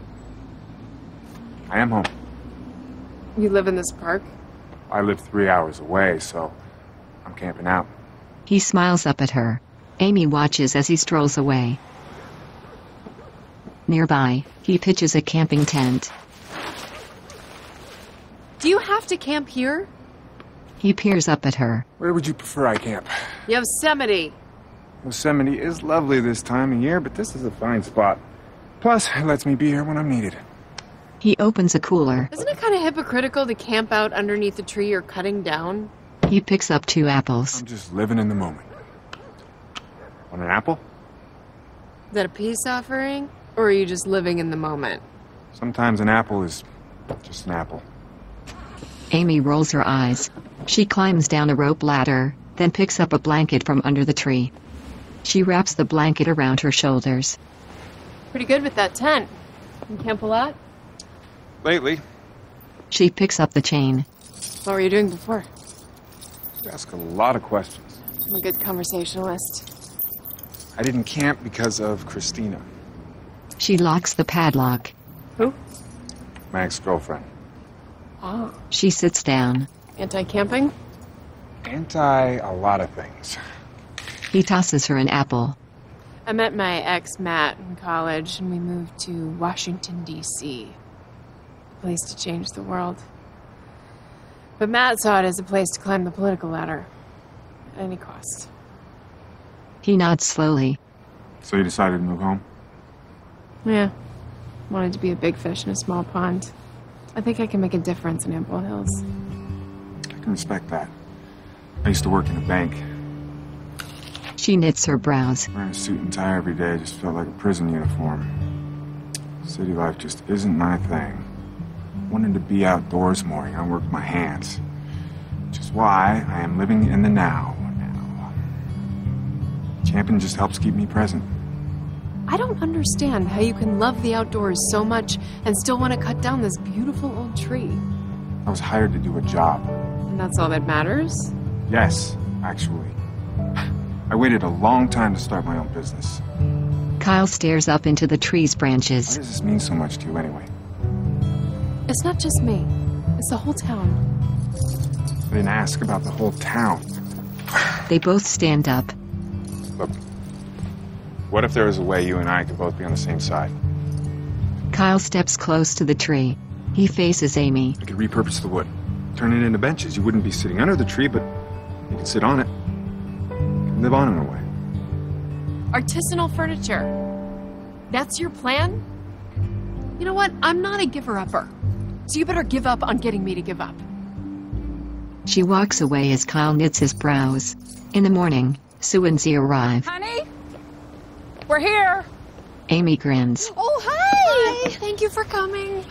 I am home. You live in this park? I live 3 hours away, so I'm camping out. He smiles up at her. Amy watches as he strolls away. Nearby, he pitches a camping tent. Do you have to camp here? He peers up at her. Where would you prefer I camp? Yosemite. Yosemite is lovely this time of year, but this is a fine spot. Plus, it lets me be here when I'm needed. He opens a cooler. Isn't it kind of hypocritical to camp out underneath the tree you're cutting down? He picks up 2 apples. I'm just living in the moment. Want an apple? Is that a peace offering? Or are you just living in the moment? Sometimes an apple is just an apple. Amy rolls her eyes. She climbs down a rope ladder, then picks up a blanket from under the tree. She wraps the blanket around her shoulders. Pretty good with that tent. You camp a lot? Lately. She picks up the chain. What were you doing before? You ask a lot of questions. I'm a good conversationalist. I didn't camp because of Christina. She locks the padlock. Who? My ex-girlfriend. Oh. She sits down. Anti-camping? Anti a lot of things. He tosses her an apple. I met my ex, Matt, in college, and we moved to Washington, D.C. A place to change the world. But Matt saw it as a place to climb the political ladder. At any cost. He nods slowly. So you decided to move home? Yeah. Wanted to be a big fish in a small pond. I think I can make a difference in Ample Hills. I can respect that. I used to work in a bank. She knits her brows. Wearing a suit and tie every day just felt like a prison uniform. City life just isn't my thing. Wanted to be outdoors more, I worked my hands. Which is why I am living in the now. Camping just helps keep me present. I don't understand how you can love the outdoors so much and still want to cut down this beautiful old tree. I was hired to do a job. And that's all that matters? Yes, actually. I waited a long time to start my own business. Kyle stares up into the tree's branches. Why does this mean so much to you anyway? It's not just me. It's the whole town. I didn't ask about the whole town. They both stand up. Look, what if there was a way you and I could both be on the same side? Kyle steps close to the tree. He faces Amy. I could repurpose the wood. Turn it into benches. You wouldn't be sitting under the tree, but you could sit on it. Live on in a way. Artisanal furniture. That's your plan? You know what? I'm not a giver-upper. So you better give up on getting me to give up. She walks away as Kyle knits his brows. In the morning, Sue and Z arrive. Honey? We're here. Amy grins. Oh, hi! Thank you for coming.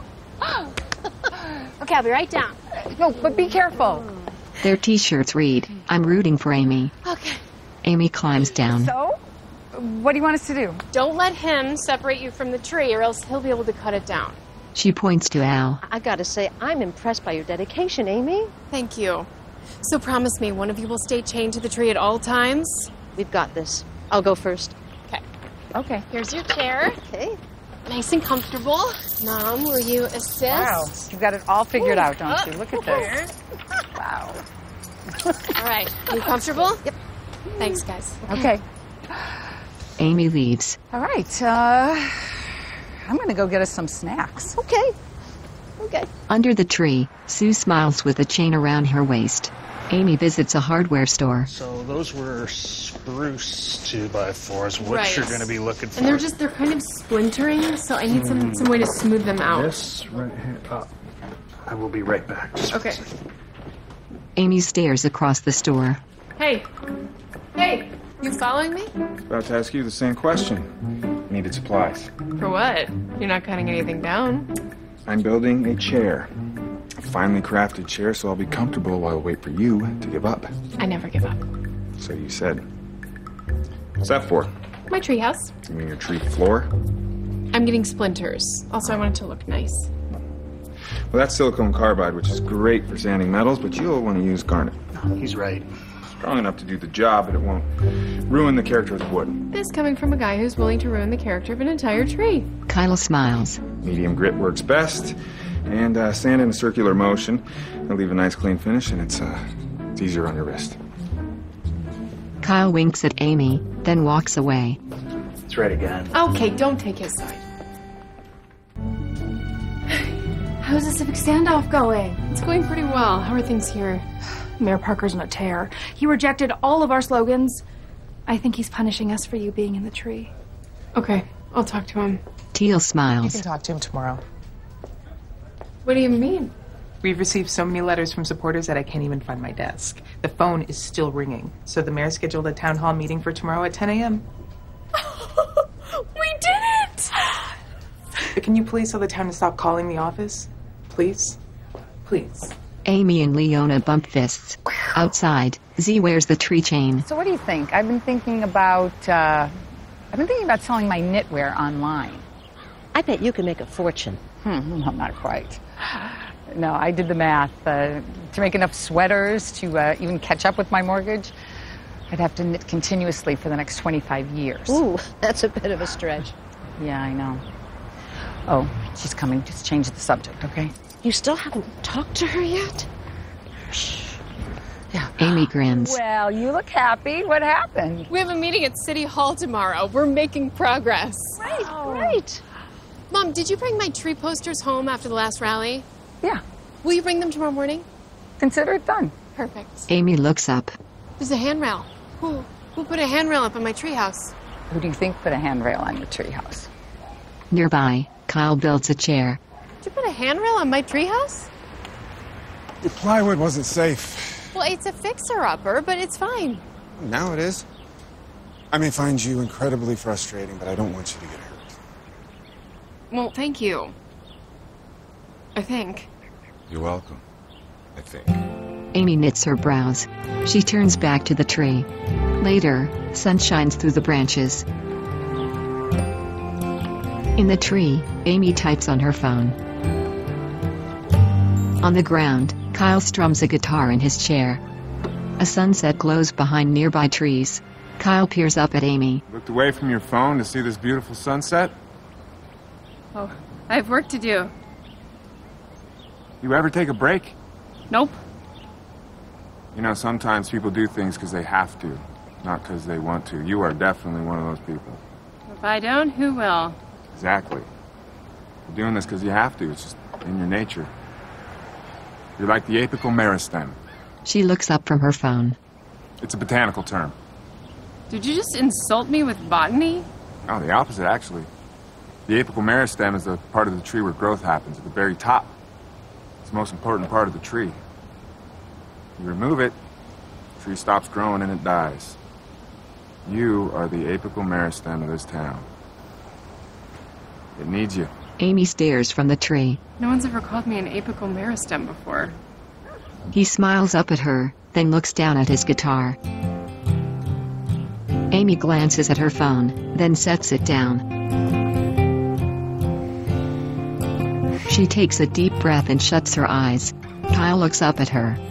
Okay, I'll be right down. No, but be careful. Their t-shirts read, "I'm rooting for Amy." Okay. Amy climbs down. So? What do you want us to do? Don't let him separate you from the tree or else he'll be able to cut it down. She points to Al. I gotta say, I'm impressed by your dedication, Amy. Thank you. So promise me one of you will stay chained to the tree at all times? We've got this. I'll go first. Okay. Okay. Here's your chair. Okay. Nice and comfortable. Mom, will you assist? Wow, you've got it all figured out, don't you? Look at this. Wow. All right. You comfortable? Yep. Thanks, guys. Okay. Amy leaves. All right. I'm going to go get us some snacks. Okay. Okay. Under the tree, Sue smiles with a chain around her waist. Amy visits a hardware store. So those were spruce 2x4s. What Right. you're going to be looking for? And they're kind of splintering, so I need some way to smooth them out. This right here. I will be right back. Just Okay. Amy stares across the store. Hey. Hey. You following me? About to ask you the same question. Needed supplies. For what? You're not cutting anything down. I'm building a chair. A finely crafted chair, so I'll be comfortable while I wait for you to give up. I never give up. So you said. What's that for? My treehouse. You mean your tree floor? I'm getting splinters. Also, I want it to look nice. Well, that's silicone carbide, which is great for sanding metals, but you'll want to use garnet. He's right. Strong enough to do the job, but it won't ruin the character of the wood. This coming from a guy who's willing to ruin the character of an entire tree. Kyle smiles. Medium grit works best, and sand in a circular motion. It'll leave a nice clean finish, and it's easier on your wrist. Kyle winks at Amy, then walks away. It's right again. Okay, don't take his side. How's the civic standoff going? It's going pretty well. How are things here? Mayor Parker's on a tear. He rejected all of our slogans. I think he's punishing us for you being in the tree. Okay, I'll talk to him. Teal You smiles. can talk to him tomorrow. What do you mean? We've received so many letters from supporters that I can't even find my desk. The phone is still ringing. So the mayor scheduled a town hall meeting for tomorrow at 10 a.m. We did it! Can you please tell the town to stop calling the office? Please? Please. Amy and Leona bump fists. Outside, Z wears the tree chain. So what do you think? I've been thinking about selling my knitwear online. I bet you can make a fortune. No, not quite. No, I did the math. To make enough sweaters to even catch up with my mortgage, I'd have to knit continuously for the next 25 years. Ooh, that's a bit of a stretch. Yeah, I know. Oh, she's coming. Just change the subject, okay? You still haven't talked to her yet? Yeah. Amy grins. Well, you look happy. What happened? We have a meeting at City Hall tomorrow. We're making progress. Right. Mom, did you bring my tree posters home after the last rally? Yeah. Will you bring them tomorrow morning? Consider it done. Perfect. Amy looks up. There's a handrail. Who put a handrail up in my treehouse? Who do you think put a handrail on your treehouse? Nearby, Kyle builds a chair. Did you put a handrail on my treehouse? The plywood wasn't safe. Well, it's a fixer-upper, but it's fine. Now it is. I may find you incredibly frustrating, but I don't want you to get hurt. Well, thank you. I think. You're welcome. I think. Amy knits her brows. She turns back to the tree. Later, sun shines through the branches. In the tree, Amy types on her phone. On the ground, Kyle strums a guitar in his chair. A sunset glows behind nearby trees. Kyle peers up at Amy. Looked away from your phone to see this beautiful sunset? Oh, I have work to do. You ever take a break? Nope. You know, sometimes people do things because they have to, not because they want to. You are definitely one of those people. If I don't, who will? Exactly. You're doing this because you have to. It's just in your nature. You're like the apical meristem. She looks up from her phone. It's a botanical term. Did you just insult me with botany? Oh, the opposite, actually. The apical meristem is the part of the tree where growth happens, at the very top. It's the most important part of the tree. You remove it, the tree stops growing and it dies. You are the apical meristem of this town. It needs you. Amy stares from the tree. No one's ever called me an apical meristem before. He smiles up at her, then looks down at his guitar. Amy glances at her phone, then sets it down. She takes a deep breath and shuts her eyes. Kyle looks up at her.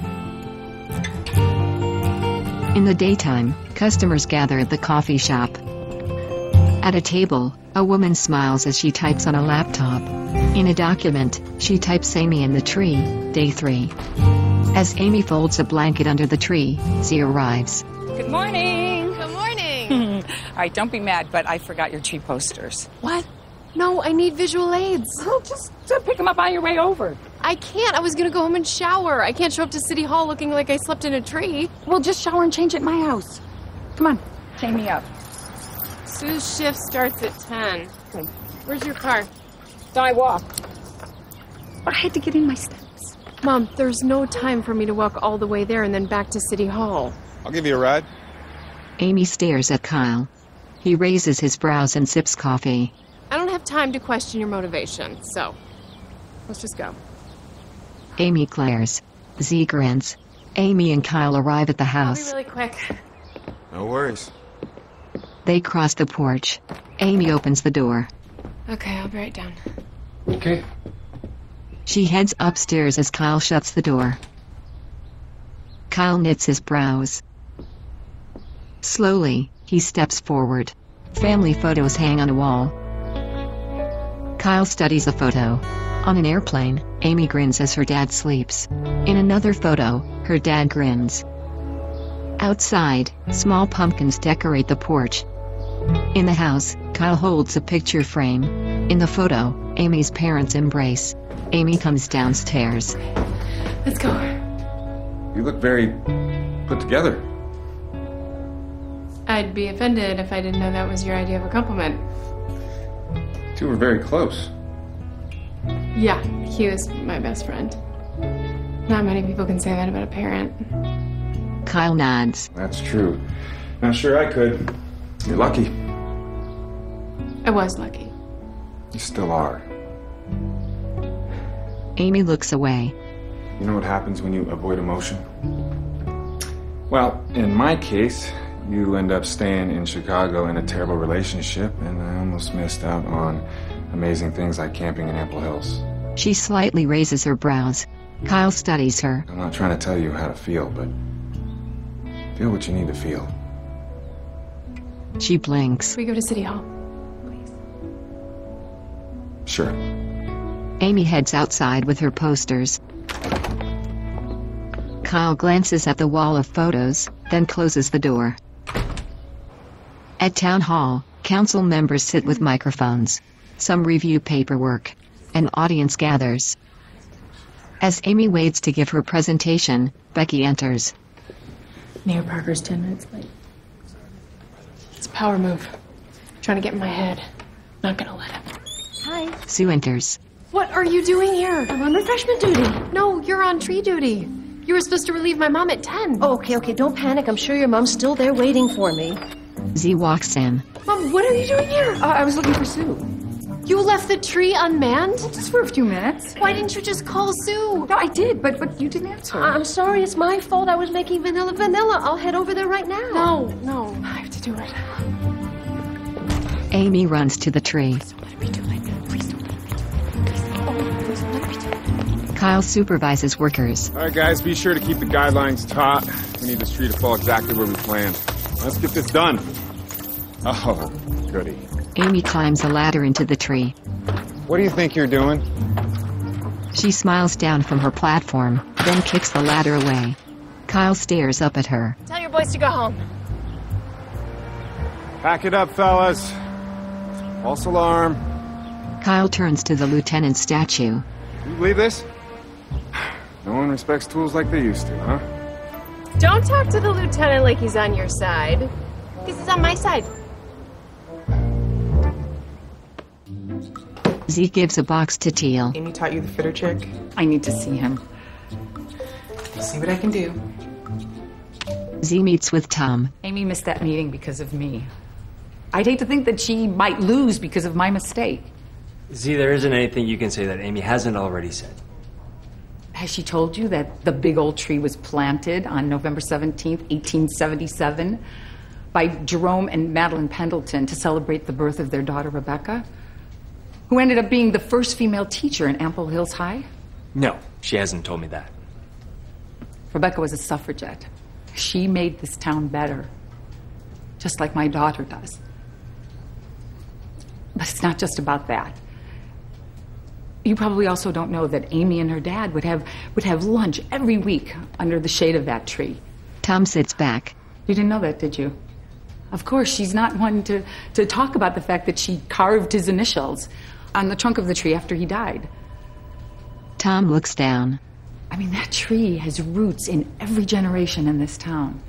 In the daytime, customers gather at the coffee shop. At a table, a woman smiles as she types on a laptop. In a document, she types Amy in the tree, day 3. As Amy folds a blanket under the tree, Z arrives. Good morning. Good morning. All right, don't be mad, but I forgot your tree posters. What? No, I need visual aids. Well, just pick them up on your way over. I can't. I was gonna go home and shower. I can't show up to City Hall looking like I slept in a tree. Well, just shower and change at my house. Come on, chain me up. Sue's shift starts at 10. Where's your car? I walk. But I had to get in my steps. Mom, there's no time for me to walk all the way there and then back to City Hall. I'll give you a ride. Amy stares at Kyle. He raises his brows and sips coffee. I don't have time to question your motivation, so let's just go. Amy glares. Z grins. Amy and Kyle arrive at the I'll house. be really quick. No worries. They cross the porch. Amy opens the door. Okay, I'll be right down. Okay. She heads upstairs as Kyle shuts the door. Kyle knits his brows. Slowly, he steps forward. Family photos hang on a wall. Kyle studies a photo. On an airplane, Amy grins as her dad sleeps. In another photo, her dad grins. Outside, small pumpkins decorate the porch. In the house, Kyle holds a picture frame. In the photo, Amy's parents embrace. Amy comes downstairs. Let's go. You look very put together. I'd be offended if I didn't know that was your idea of a compliment. Two were very close. Yeah, he was my best friend. Not many people can say that about a parent. Kyle nods. That's true. Not sure I could. You're lucky. I was lucky. You still are. Amy looks away. You know what happens when you avoid emotion? Well, in my case, you end up staying in Chicago in a terrible relationship, and I almost missed out on amazing things like camping in Ample Hills. She slightly raises her brows. Kyle studies her. I'm not trying to tell you how to feel, but feel what you need to feel. She blinks. We go to City Hall. Sure. Amy heads outside with her posters. Kyle glances at the wall of photos, then closes the door. At Town Hall, council members sit with microphones. Some review paperwork. An audience gathers. As Amy waits to give her presentation, Becky enters. Mayor Parker's 10 minutes late. It's a power move. Trying to get in my head. Not gonna let him. Hi. Sue enters. What are you doing here? I'm on refreshment duty. No, you're on tree duty. You were supposed to relieve my mom at 10. Oh, okay, don't panic. I'm sure your mom's still there waiting for me. Z walks in. Mom, what are you doing here? I was looking for Sue. You left the tree unmanned? Well, just for a few minutes. Why didn't you just call Sue? No, I did, but you didn't answer. I'm sorry, it's my fault. I was making vanilla. I'll head over there right now. No, I have to do it. Amy runs to the tree. Kyle supervises workers. All right, guys, be sure to keep the guidelines taut. We need this tree to fall exactly where we planned. Let's get this done. Oh, goody. Amy climbs a ladder into the tree. What do you think you're doing? She smiles down from her platform, then kicks the ladder away. Kyle stares up at her. Tell your boys to go home. Pack it up, fellas. False alarm. Kyle turns to the lieutenant's statue. Can you believe this? No one respects tools like they used to, huh? Don't talk to the lieutenant like he's on your side. Because he's on my side. Z gives a box to Teal. Amy taught you the fitter trick? I need to see him. See what I can do. Z meets with Tom. Amy missed that meeting because of me. I'd hate to think that she might lose because of my mistake. Z, there isn't anything you can say that Amy hasn't already said. Has she told you that the big old tree was planted on November 17th, 1877 by Jerome and Madeline Pendleton to celebrate the birth of their daughter, Rebecca? who ended up being the first female teacher in Ample Hills High? No, she hasn't told me that. Rebecca was a suffragette. She made this town better, just like my daughter does. But it's not just about that. You probably also don't know that Amy and her dad would have lunch every week under the shade of that tree. Tom sits back. You didn't know that, did you? Of course, she's not one to talk about the fact that she carved his initials on the trunk of the tree after he died. Tom looks down. I mean, that tree has roots in every generation in this town.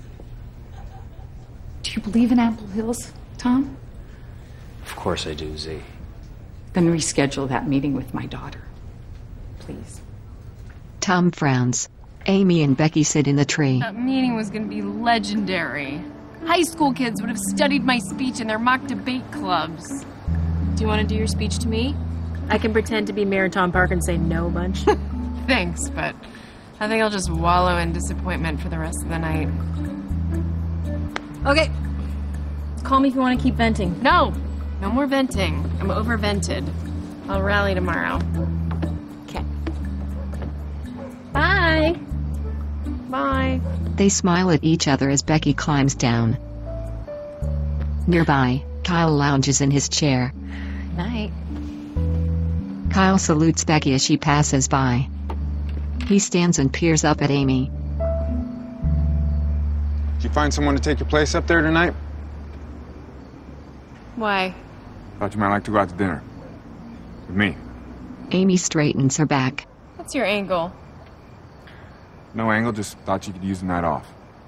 Do you believe in Ample Hills, Tom? Of course I do, Z. Then reschedule that meeting with my daughter, please. Tom frowns. Amy and Becky sit in the tree. That meeting was going to be legendary. High school kids would have studied my speech in their mock debate clubs. Do you want to do your speech to me? I can pretend to be Mayor Tom Parker and say no a bunch. Thanks, but I think I'll just wallow in disappointment for the rest of the night. Okay. Call me if you want to keep venting. No more venting. I'm over-vented. I'll rally tomorrow. Okay. Bye. Bye. They smile at each other as Becky climbs down. Nearby, Kyle lounges in his chair. Night. Kyle salutes Becky as she passes by. He stands and peers up at Amy. Did you find someone to take your place up there tonight? Why? Thought you might like to go out to dinner. With me. Amy straightens her back. What's your angle? No angle, just thought you could use the night off.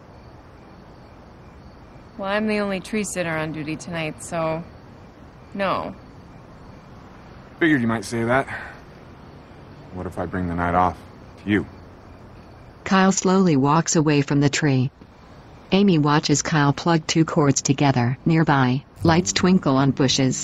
Well, I'm the only tree sitter on duty tonight, so... no. Figured you might say that. What if I bring the night off to you? Kyle slowly walks away from the tree. Amy watches Kyle plug two cords together. Nearby, lights twinkle on bushes.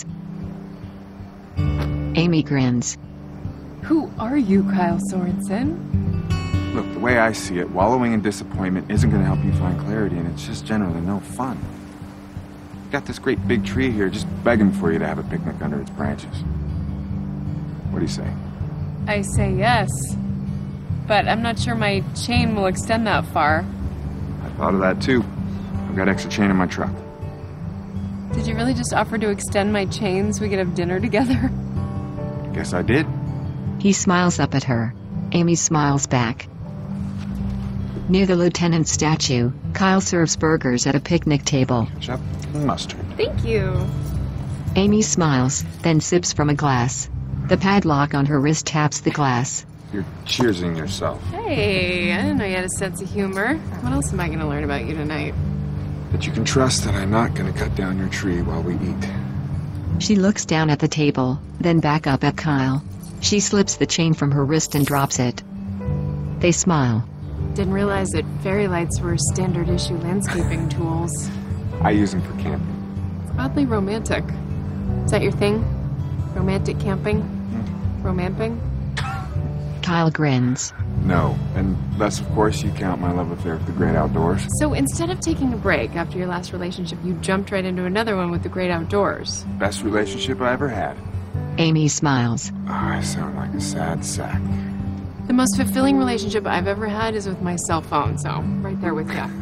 Amy grins. Who are you, Kyle Sorensen? Look, the way I see it, wallowing in disappointment isn't going to help you find clarity, and it's just generally no fun. Got this great big tree here just begging for you to have a picnic under its branches. What do you say? I say yes, but I'm not sure my chain will extend that far. I thought of that too. I've got extra chain in my truck. Did you really just offer to extend my chain so we could have dinner together? Guess I did. He smiles up at her. Amy smiles back. Near the lieutenant's statue, Kyle serves burgers at a picnic table. Ketchup and mustard. Thank you. Amy smiles, then sips from a glass. The padlock on her wrist taps the glass. You're cheersing yourself. Hey, I didn't know you had a sense of humor. What else am I going to learn about you tonight? But you can trust that I'm not going to cut down your tree while we eat. She looks down at the table, then back up at Kyle. She slips the chain from her wrist and drops it. They smile. Didn't realize that fairy lights were standard issue landscaping tools. I use them for camping. It's oddly romantic. Is that your thing? Romantic camping? Romamping? Kyle grins. No, unless of course you count my love affair with the great outdoors. So instead of taking a break after your last relationship, you jumped right into another one with the great outdoors. Best relationship I ever had. Amy smiles. Oh, I sound like a sad sack. The most fulfilling relationship I've ever had is with my cell phone, so right there with you.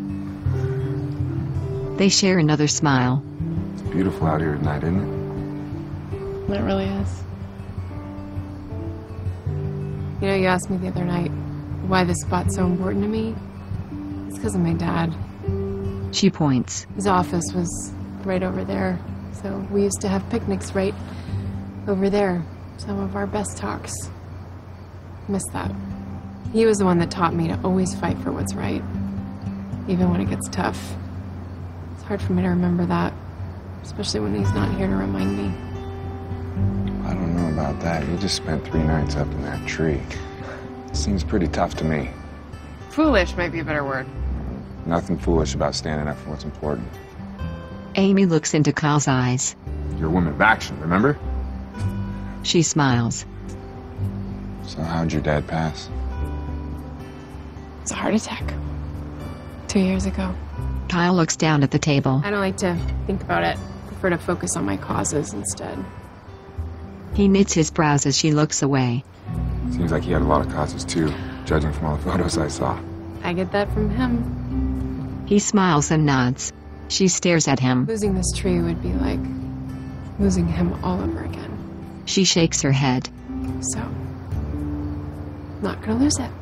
They share another smile. It's beautiful out here tonight, isn't it? It really is. You know, you asked me the other night why this spot's so important to me. It's because of my dad. She points. His office was right over there, so we used to have picnics right over there. Some of our best talks. Miss that. He was the one that taught me to always fight for what's right, even when it gets tough. It's hard for me to remember that, especially when he's not here to remind me. I don't know about that. You just spent 3 nights up in that tree. Seems pretty tough to me. Foolish might be a better word. Nothing foolish about standing up for what's important. Amy looks into Kyle's eyes. You're a woman of action, remember? She smiles. So how'd your dad pass? It's a heart attack. 2 years ago. Kyle looks down at the table. I don't like to think about it. I prefer to focus on my causes instead. He knits his brows as she looks away. Seems like he had a lot of causes too, judging from all the photos I saw. I get that from him. He smiles and nods. She stares at him. Losing this tree would be like losing him all over again. She shakes her head. So, not gonna lose it.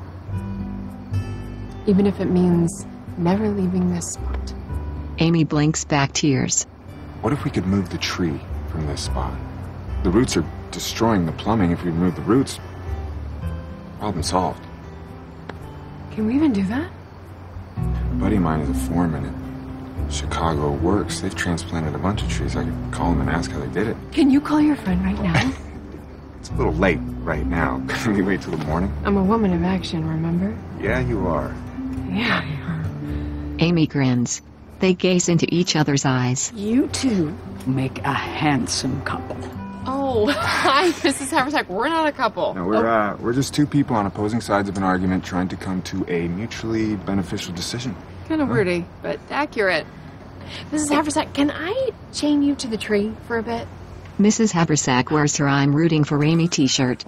Even if it means never leaving this spot. Amy blinks back tears. What if we could move the tree from this spot? The roots are destroying the plumbing. If we remove the roots, problem solved. Can we even do that? A buddy of mine is a foreman at Chicago Works. They've transplanted a bunch of trees. I could call them and ask how they did it. Can you call your friend right now? It's a little late right now. Can we wait till the morning? I'm a woman of action, remember? Yeah, you are. Yeah, you are. Amy grins. They gaze into each other's eyes. You two make a handsome couple. Oh, hi, Mrs. Haversack. We're not a couple. No, we're just two people on opposing sides of an argument trying to come to a mutually beneficial decision. Kind of wordy, but accurate. Mrs. Haversack, can I chain you to the tree for a bit? Mrs. Haversack wears her I'm rooting for Amy t-shirt.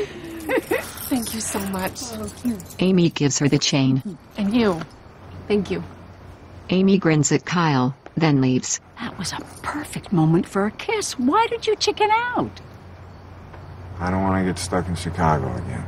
Thank you so much. Amy gives her the chain. And you. Thank you. Amy grins at Kyle, then leaves. That was a perfect moment for a kiss. Why did you chicken out? I don't want to get stuck in Chicago again.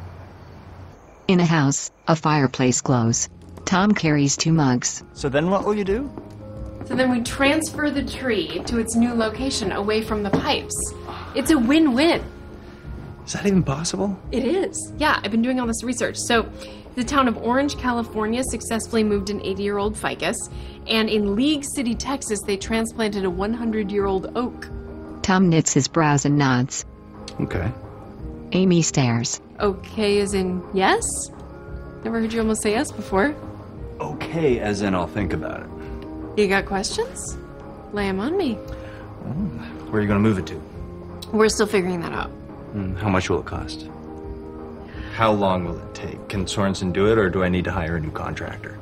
In a house, a fireplace glows. Tom carries 2 mugs. So then what will you do? So then we transfer the tree to its new location away from the pipes. It's a win-win. Is that even possible? It is. Yeah, I've been doing all this research. So, the town of Orange, California successfully moved an 80-year-old ficus, and in League City, Texas, they transplanted a 100-year-old oak. Tom knits his brows and nods. Okay. Amy stares. Okay as in yes? Never heard you almost say yes before. Okay, as in I'll think about it. You got questions? Lay 'em on me. Where are you going to move it to? We're still figuring that out. How much will it cost? How long will it take? Can Sorensen do it, or do I need to hire a new contractor?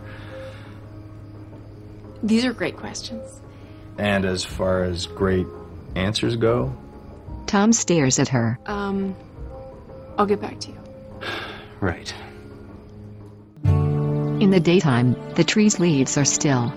These are great questions. And as far as great answers go? Tom stares at her. I'll get back to you. Right. In the daytime, the tree's leaves are still.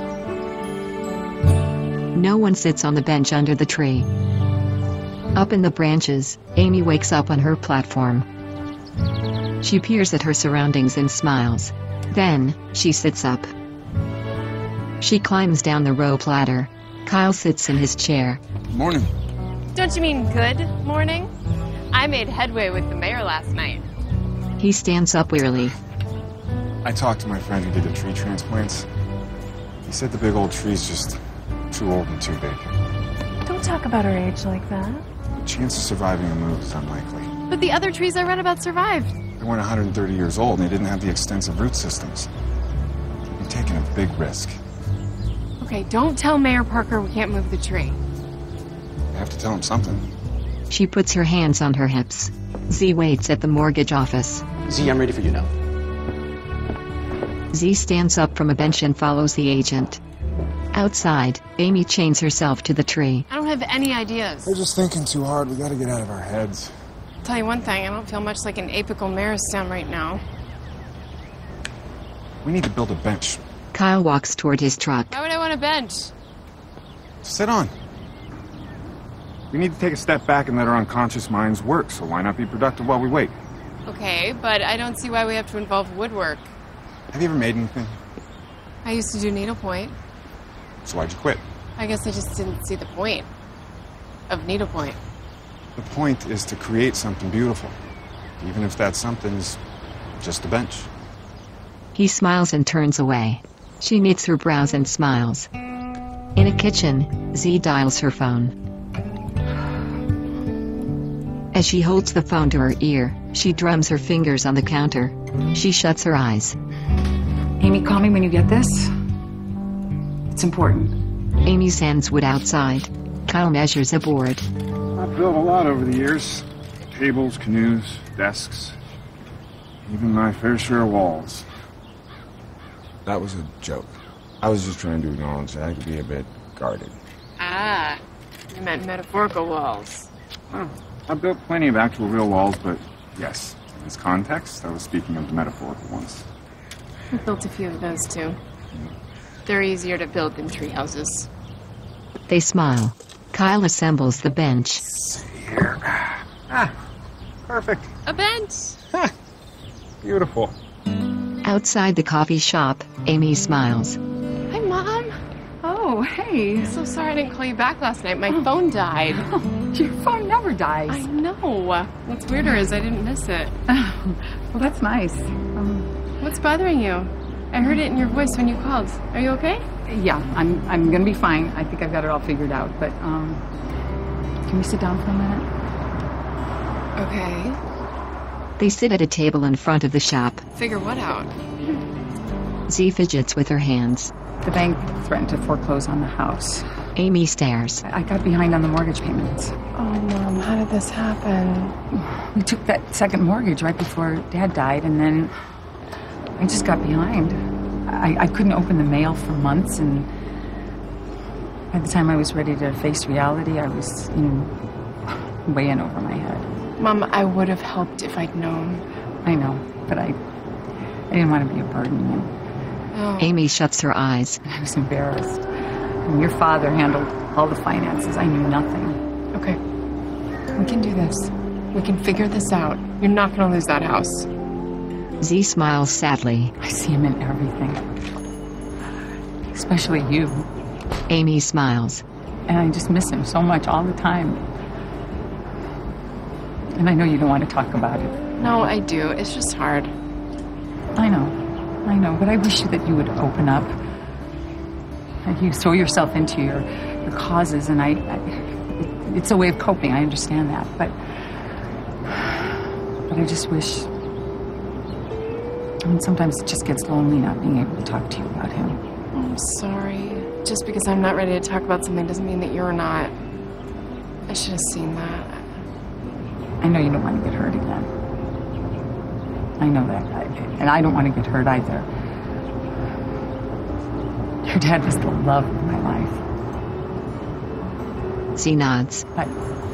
No one sits on the bench under the tree. Up in the branches, Amy wakes up on her platform. She peers at her surroundings and smiles. Then, she sits up. She climbs down the rope ladder. Kyle sits in his chair. Morning. Don't you mean good morning? I made headway with the mayor last night. He stands up wearily. I talked to my friend who did the tree transplants. He said the big old tree's just too old and too big. Don't talk about her age like that. The chance of surviving a move is unlikely. But the other trees I read about survived. They weren't 130 years old and they didn't have the extensive root systems. You're taking a big risk. Okay, don't tell Mayor Parker we can't move the tree. You have to tell him something. She puts her hands on her hips. Z waits at the mortgage office. Z, I'm ready for you now. Z stands up from a bench and follows the agent. Outside, Amy chains herself to the tree. I don't have any ideas. We're just thinking too hard. We gotta get out of our heads. I'll tell you one thing, I don't feel much like an apical meristem right now. We need to build a bench. Kyle walks toward his truck. Why would I want a bench? Sit on. We need to take a step back and let our unconscious minds work, so why not be productive while we wait? Okay, but I don't see why we have to involve woodwork. Have you ever made anything? I used to do needlepoint. So why'd you quit? I guess I just didn't see the point of needlepoint. The point is to create something beautiful, even if that something is just a bench. He smiles and turns away. She knits her brows and smiles. In a kitchen, Z dials her phone. As she holds the phone to her ear, she drums her fingers on the counter. She shuts her eyes. Amy, call me when you get this. It's important. Amy sends wood outside. Kyle measures a board. I've built a lot over the years. Tables, canoes, desks. Even my fair share of walls. That was a joke. I was just trying to acknowledge that I could be a bit guarded. Ah, you meant metaphorical walls. Well, I've built plenty of actual real walls, but yes, in this context, I was speaking of the metaphorical ones. I built a few of those too. They're easier to build than tree houses. They smile. Kyle assembles the bench. Here. Ah, perfect. A bench! Beautiful. Outside the coffee shop, Amy smiles. Hi, Mom. Oh, hey. So sorry I didn't call you back last night. My phone died. Your phone never dies. I know. What's weirder is I didn't miss it. Well, that's nice. What's bothering you? I heard it in your voice when you called. Are you okay? Yeah, I'm gonna be fine. I think I've got it all figured out. But can we sit down for a minute? Okay. They sit at a table in front of the shop. Figure what out? Z fidgets with her hands. The bank threatened to foreclose on the house. Amy stares. I got behind on the mortgage payments. Oh, Mom, how did this happen? We took that second mortgage right before Dad died, and then I just got behind. I couldn't open the mail for months, and by the time I was ready to face reality, I was, way in over my head. Mom, I would have helped if I'd known. I know, but I didn't want to be a burden. Oh. Amy shuts her eyes. I was embarrassed. And your father handled all the finances. I knew nothing. Okay. We can do this. We can figure this out. You're not going to lose that house. Z smiles sadly. I see him in everything. Especially you. Amy smiles. And I just miss him so much all the time. And I know you don't want to talk about it. No, I do. It's just hard. I know, but I wish that you would open up. You throw yourself into your causes, and it's a way of coping. I understand that, but I just wish. I mean, sometimes it just gets lonely not being able to talk to you about him. I'm sorry. Just because I'm not ready to talk about something doesn't mean that you're not. I should have seen that. I know you don't want to get hurt again. I know that. And I don't want to get hurt either. Your dad was the love of my life. Z nods. But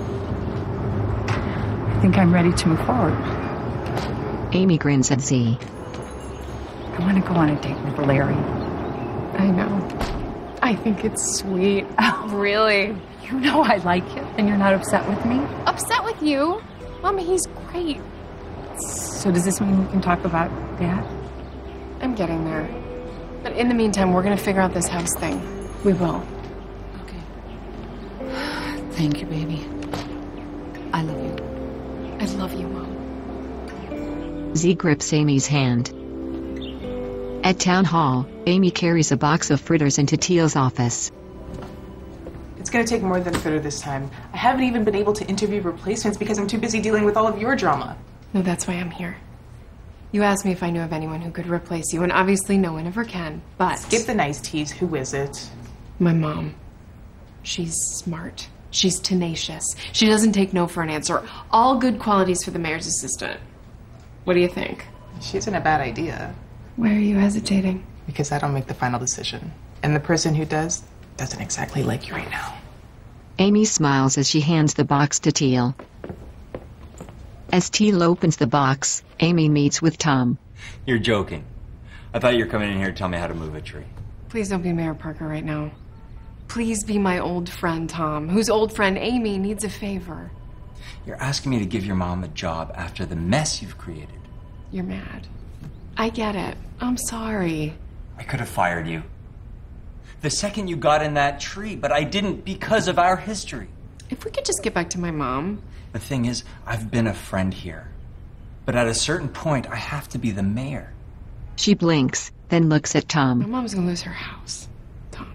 I think I'm ready to move forward. Amy grins at Z. I want to go on a date with Larry. I know. I think it's sweet. Really? You know I like him, and you're not upset with me? Upset with you? Mom, he's great. So does this mean we can talk about Dad? I'm getting there. But in the meantime, we're going to figure out this house thing. We will. Okay. Thank you, baby. I love you. I love you, Mom. Z grips Amy's hand. At town hall, Amy carries a box of fritters into Teal's office. It's gonna take more than a fritter this time. I haven't even been able to interview replacements because I'm too busy dealing with all of your drama. No, that's why I'm here. You asked me if I knew of anyone who could replace you, and obviously no one ever can, but... Skip the niceties. Who is it? My mom. She's smart. She's tenacious. She doesn't take no for an answer. All good qualities for the mayor's assistant. What do you think? She isn't a bad idea. Why are you hesitating? Because I don't make the final decision. And the person who doesn't exactly like you right now. Amy smiles as she hands the box to Teal. As Teal opens the box, Amy meets with Tom. You're joking. I thought you were coming in here to tell me how to move a tree. Please don't be Mayor Parker right now. Please be my old friend, Tom, whose old friend Amy needs a favor. You're asking me to give your mom a job after the mess you've created. You're mad. I get it. I'm sorry. I could have fired you the second you got in that tree, but I didn't because of our history. If we could just get back to my mom. The thing is, I've been a friend here. But at a certain point, I have to be the mayor. She blinks, then looks at My Tom. mom's gonna lose her house. Tom.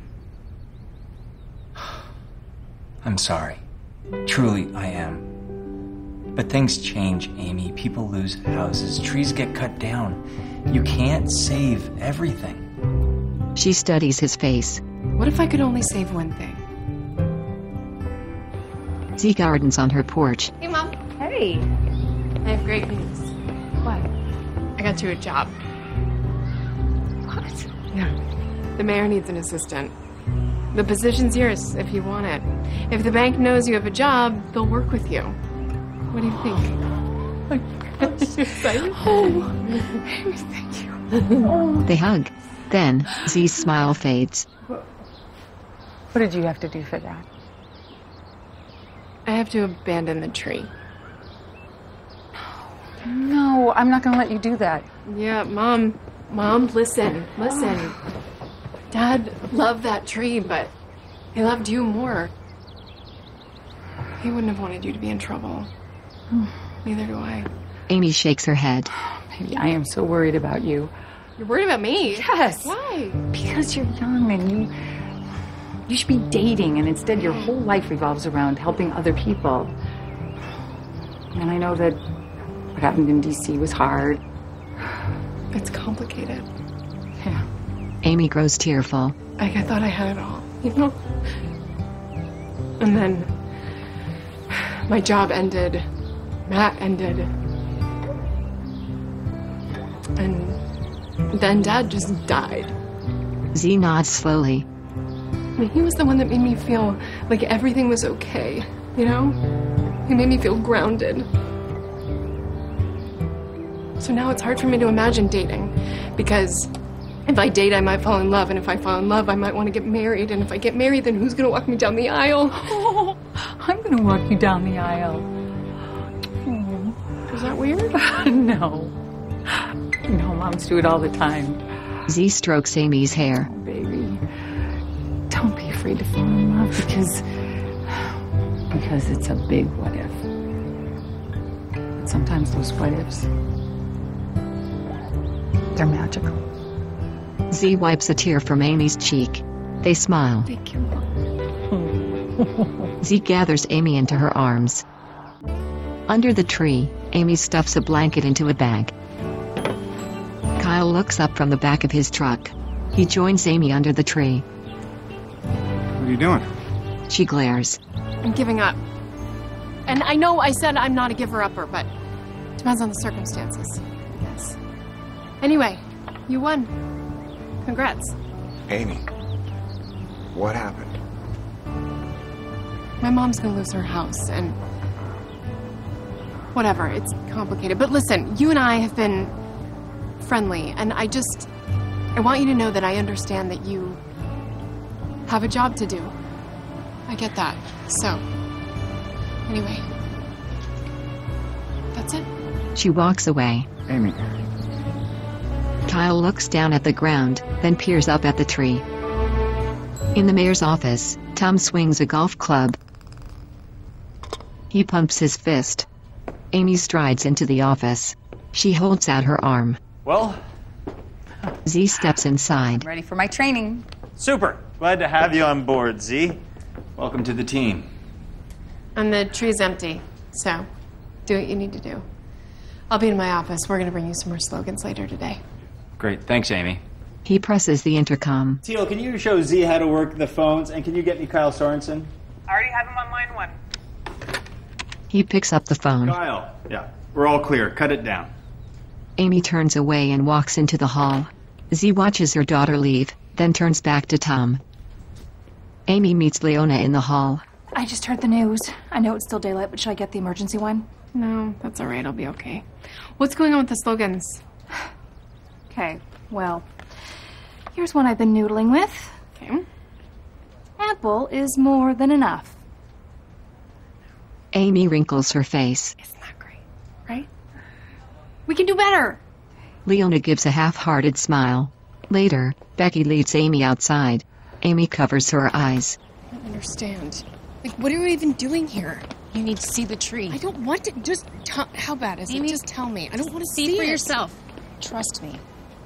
I'm sorry. Truly, I am. But things change, Amy. People lose houses. Trees get cut down. You can't save everything. She studies his face. What if I could only save one thing? Z gardens on her porch. Hey, Mom. Hey. I have great news. What? I got you a job. What? Yeah. The mayor needs an assistant. The position's yours if you want it. If the bank knows you have a job, they'll work with you. What do you think? Excited? Thank you. They hug. Then, Z's smile fades. What did you have to do for that? I have to abandon the tree. No, I'm not going to let you do that. Yeah, Mom, listen. Dad loved that tree, but he loved you more. He wouldn't have wanted you to be in trouble. Neither do I. Amy shakes her head. Baby, I am so worried about you. You're worried about me? Yes. Why? Because you're young and you should be dating, and instead your whole life revolves around helping other people. And I know that what happened in D.C. was hard. It's complicated. Yeah. Amy grows tearful. I thought I had it all, you know? And then my job ended. Matt ended. And then Dad just died. Z nods slowly. I mean, he was the one that made me feel like everything was okay, you know? He made me feel grounded. So now it's hard for me to imagine dating, because if I date, I might fall in love, and if I fall in love, I might want to get married, and if I get married, then who's gonna walk me down the aisle? Oh, I'm gonna walk you down the aisle. Is that weird? No. No, moms do it all the time. Z strokes Amy's hair. Oh, baby. Don't be afraid to fall in love, because it's a big what if. And sometimes those what ifs, they're magical. Z wipes a tear from Amy's cheek. They smile. Thank you, Mom. Z gathers Amy into her arms. Under the tree, Amy stuffs a blanket into a bag. Kyle looks up from the back of his truck. He joins Amy under the tree. What are you doing? She glares. I'm giving up. And I know I said I'm not a giver-upper, but it depends on the circumstances, I guess. Anyway, you won. Congrats. Amy, what happened? My mom's gonna lose her house, and whatever, it's complicated. But listen, you and I have been friendly, and I want you to know that I understand that you have a job to do. I get that. So, anyway, that's it. She walks away. Amy. Kyle looks down at the ground, then peers up at the tree. In the mayor's office, Tom swings a golf club. He pumps his fist. Amy strides into the office. She holds out her arm. Well, Z steps inside. Ready for my training. super. Glad to have you on board, Z. Welcome to the team. And the tree's empty, so do what you need to do. I'll be in my office. We're gonna bring you some more slogans later today. Great. Thanks, Amy. He presses the intercom. Teal, can you show Z how to work the phones, and can you get me Kyle Sorensen? I already have him on line 1. He picks up the phone. Kyle. Yeah, we're all clear. Cut it down. Amy turns away and walks into the hall. Z watches her daughter leave, then turns back to Tom. Amy meets Leona in the hall. I just heard the news. I know it's still daylight, but should I get the emergency one? No, that's all right. I'll be okay. What's going on with the slogans? Okay, well, here's one I've been noodling with. Okay. Apple is more than enough. Amy wrinkles her face. Isn't that great? Right? We can do better. Leona gives a half-hearted smile. Later, Becky leads Amy outside. Amy covers her eyes. I don't understand. Like, what are we even doing here? You need to see the tree. I don't want to. Just how bad is Amy, it? Just tell me. I don't want to see for it. yourself. Trust me.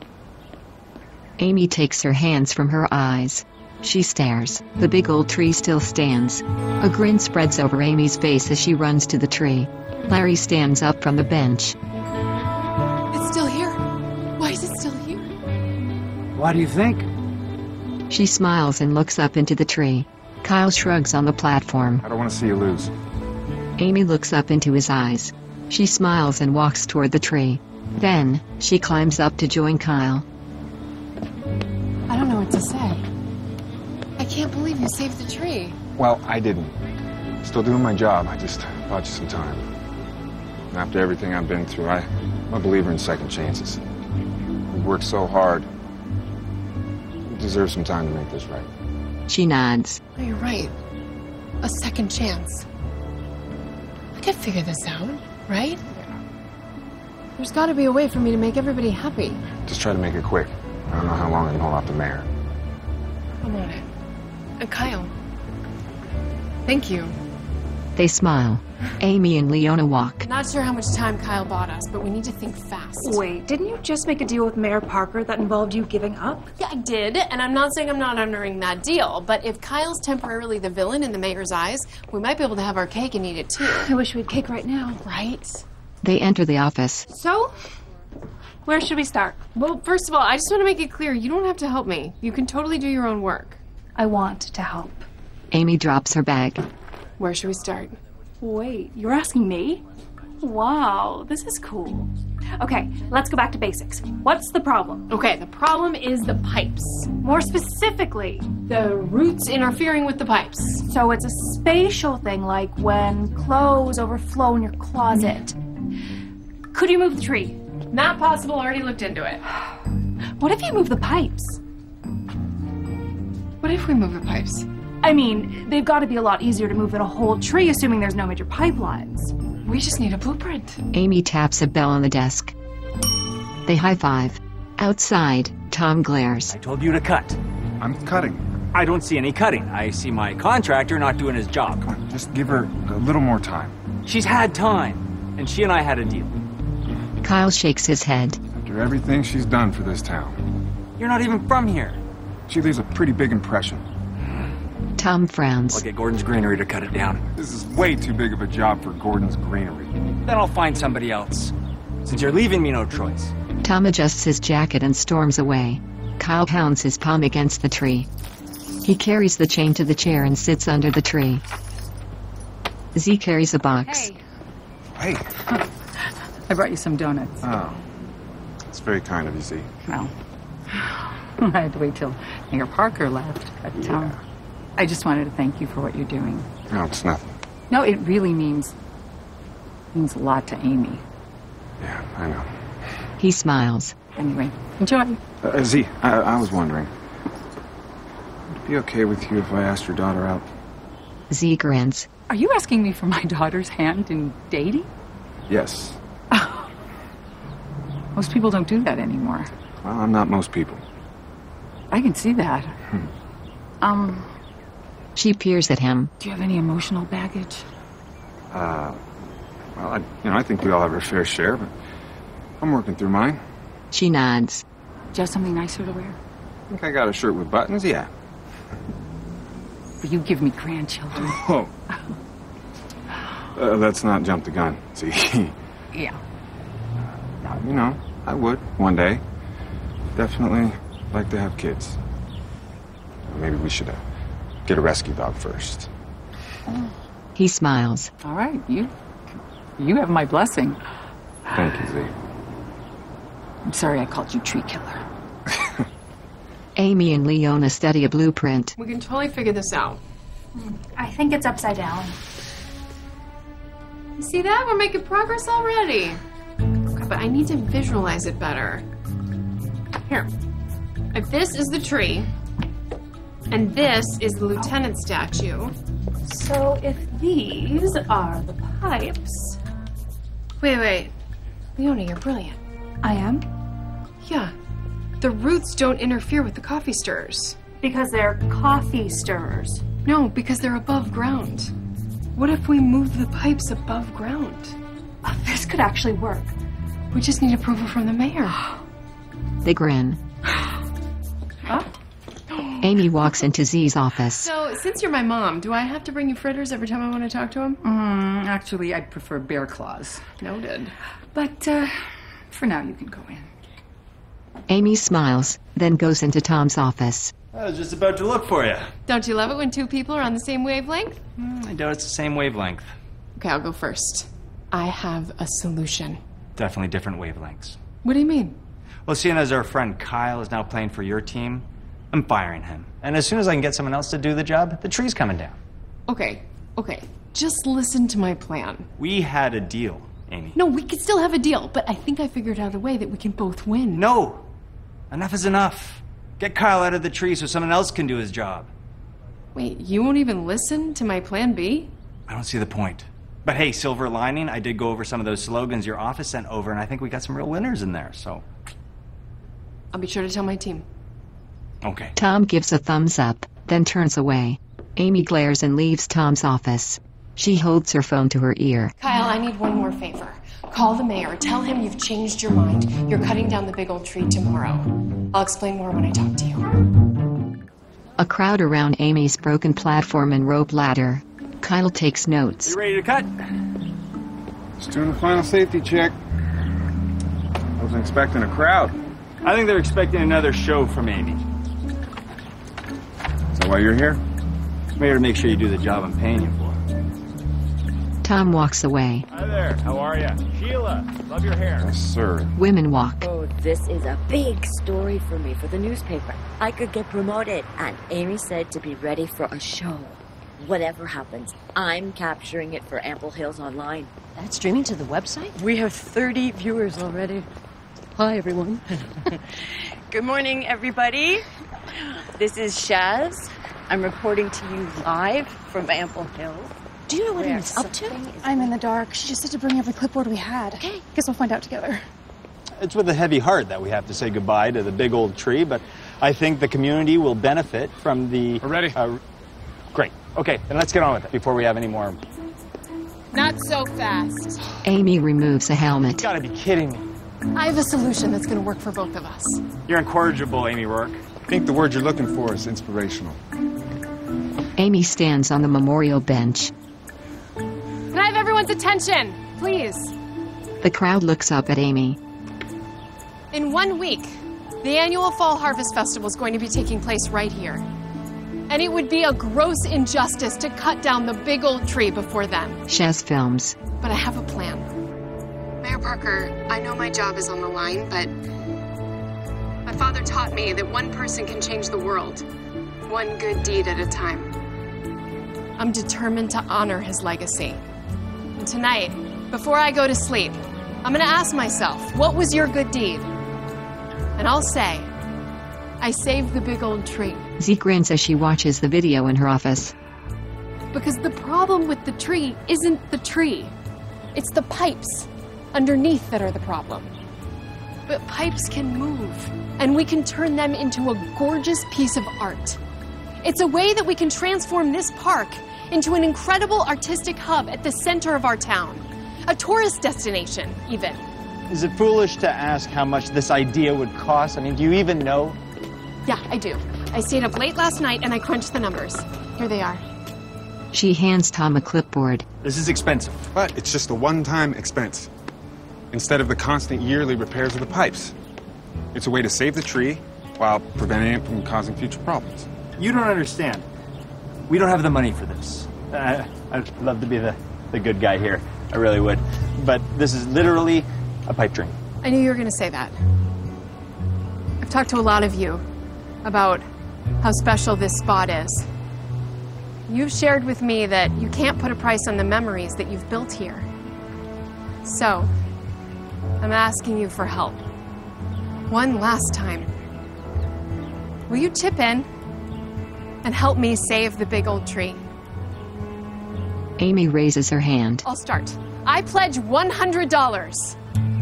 Amy takes her hands from her eyes. She stares. The big old tree still stands. A grin spreads over Amy's face as she runs to the tree. Larry stands up from the bench. It's still here. Why is it still here? What do you think? She smiles and looks up into the tree. Kyle shrugs on the platform. I don't want to see you lose. Amy looks up into his eyes. She smiles and walks toward the tree. Then, she climbs up to join Kyle. I don't know what to say. I can't believe you saved the tree. Well, I didn't. Still doing my job. I just bought you some time. And after everything I've been through, I'm a believer in second chances. We worked so hard. We deserve some time to make this right. She nods. Oh, you're right. A second chance. I could figure this out, right? There's got to be a way for me to make everybody happy. Just try to make it quick. I don't know how long I can hold off the mayor. I'm on it. And Kyle. Thank you. They smile. Amy and Leona walk. Not sure how much time Kyle bought us, but we need to think fast. Wait, didn't you just make a deal with Mayor Parker that involved you giving up? Yeah, I did, and I'm not saying I'm not honoring that deal, but if Kyle's temporarily the villain in the mayor's eyes, we might be able to have our cake and eat it too. I wish we had cake right now. Right? They enter the office. So, where should we start? Well, first of all, I just want to make it clear, you don't have to help me. You can totally do your own work. I want to help. Amy drops her bag. Where should we start? Wait, you're asking me? Wow, this is cool. Okay, let's go back to basics. What's the problem? Okay, the problem is the pipes. More specifically, the roots interfering with the pipes. So it's a spatial thing, like when clothes overflow in your closet. Could you move the tree? Not possible, already looked into it. What if you move the pipes? What if we move the pipes? I mean, they've got to be a lot easier to move than a whole tree, assuming there's no major pipelines. We just need a blueprint. Amy taps a bell on the desk. They high-five. Outside, Tom glares. I told you to cut. I'm cutting. I don't see any cutting. I see my contractor not doing his job. Come on, just give her a little more time. She's had time, and she and I had a deal. Kyle shakes his head. After everything she's done for this town. You're not even from here. She leaves a pretty big impression. Tom frowns. I'll get Gordon's Greenery to cut it down. This is way too big of a job for Gordon's Greenery. Then I'll find somebody else. Since you're leaving me no choice. Tom adjusts his jacket and storms away. Kyle pounds his palm against the tree. He carries the chain to the chair and sits under the tree. Z carries a box. Hey. I brought you some donuts. Oh. It's very kind of you, Z. Well, I had to wait till Mayor Parker left. But, I just wanted to thank you for what you're doing. No, it's nothing. No, it really means a lot to Amy. Yeah, I know. He smiles. Anyway, enjoy. Z, I was wondering. Would it be okay with you if I asked your daughter out? Z grins. Are you asking me for my daughter's hand in dating? Yes. Most people don't do that anymore. Well, I'm not most people. I can see that. She peers at him. Do you have any emotional baggage? Well, I think we all have our fair share, but I'm working through mine. She nods. Do you have something nicer to wear? I think I got a shirt with buttons, yeah. But you give me grandchildren. Oh. Let's not jump the gun, see? Yeah. I would, one day. Definitely like to have kids. Maybe we should get a rescue dog first. He smiles. All right, you have my blessing. Thank you, Z. I'm sorry I called you tree killer. Amy and Leona study a blueprint. We can totally figure this out. I think it's upside down. You see that? We're making progress already. Okay, but I need to visualize it better. Here. If this is the tree, and this is the lieutenant statue. So if these are the pipes... Wait. Leona, you're brilliant. I am? Yeah. The roots don't interfere with the coffee stirrers. Because they're coffee stirrers. No, because they're above ground. What if we move the pipes above ground? Oh, this could actually work. We just need approval from the mayor. They grin. Huh? Amy walks into Z's office. So, since you're my mom, do I have to bring you fritters every time I want to talk to him? Actually, I'd prefer bear claws. Noted. But, for now, you can go in. Amy smiles, then goes into Tom's office. I was just about to look for you. Don't you love it when two people are on the same wavelength? I doubt it's the same wavelength. Okay, I'll go first. I have a solution. Definitely different wavelengths. What do you mean? Well, seeing as our friend Kyle is now playing for your team, I'm firing him. And as soon as I can get someone else to do the job, the tree's coming down. Okay. Just listen to my plan. We had a deal, Amy. No, we could still have a deal, but I think I figured out a way that we can both win. No! Enough is enough. Get Kyle out of the tree so someone else can do his job. Wait, you won't even listen to my plan B? I don't see the point. But hey, silver lining, I did go over some of those slogans your office sent over, and I think we got some real winners in there, so... I'll be sure to tell my team. Okay. Tom gives a thumbs up, then turns away. Amy glares and leaves Tom's office. She holds her phone to her ear. Kyle, I need one more favor. Call the mayor. Tell him you've changed your mind. You're cutting down the big old tree tomorrow. I'll explain more when I talk to you. A crowd around Amy's broken platform and rope ladder. Kyle takes notes. You ready to cut? Just doing a final safety check. I wasn't expecting a crowd. I think they're expecting another show from Amy. Is that why you're here? I'm here to make sure you do the job I'm paying you for. Tom walks away. Hi there, how are you? Sheila, love your hair. Yes, sir. Women walk. Oh, this is a big story for me for the newspaper. I could get promoted, and Amy said to be ready for a show. Whatever happens, I'm capturing it for Ample Hills Online. That's streaming to the website? We have 30 viewers already. Hi, everyone. Good morning, everybody. This is Shaz. I'm reporting to you live from Ample Hills. Do you know what Amy's up to? I'm in the dark. She just said to bring every clipboard we had. Okay. Guess we'll find out together. It's with a heavy heart that we have to say goodbye to the big old tree, but I think the community will benefit from the... We're ready. Great. Okay, then let's get on with it before we have any more... Not so fast. Amy removes a helmet. You gotta be kidding me. I have a solution that's going to work for both of us. You're incorrigible, Amy Rourke. I think the word you're looking for is inspirational. Amy stands on the memorial bench. Can I have everyone's attention, please? The crowd looks up at Amy. In 1 week, the annual Fall Harvest Festival is going to be taking place right here. And it would be a gross injustice to cut down the big old tree before then. Shaz films. But I have a plan. Mayor Parker, I know my job is on the line, but my father taught me that one person can change the world, one good deed at a time. I'm determined to honor his legacy. And tonight, before I go to sleep, I'm gonna ask myself, what was your good deed? And I'll say, I saved the big old tree. Z grins as she watches the video in her office. Because the problem with the tree isn't the tree. It's the pipes underneath that are the problem. But pipes can move, and we can turn them into a gorgeous piece of art. It's a way that we can transform this park into an incredible artistic hub at the center of our town. A tourist destination, even. Is it foolish to ask how much this idea would cost? I mean, do you even know? Yeah, I do. I stayed up late last night and I crunched the numbers. Here they are. She hands Tom a clipboard. This is expensive. But it's just a one-time expense, instead of the constant yearly repairs of the pipes. It's a way to save the tree while preventing it from causing future problems. You don't understand. We don't have the money for this. I'd love to be the good guy here. I really would. But this is literally a pipe dream. I knew you were going to say that. I've talked to a lot of you about how special this spot is. You've shared with me that you can't put a price on the memories that you've built here. So, I'm asking you for help. One last time. Will you chip in and help me save the big old tree? Amy raises her hand. I'll start. I pledge $100.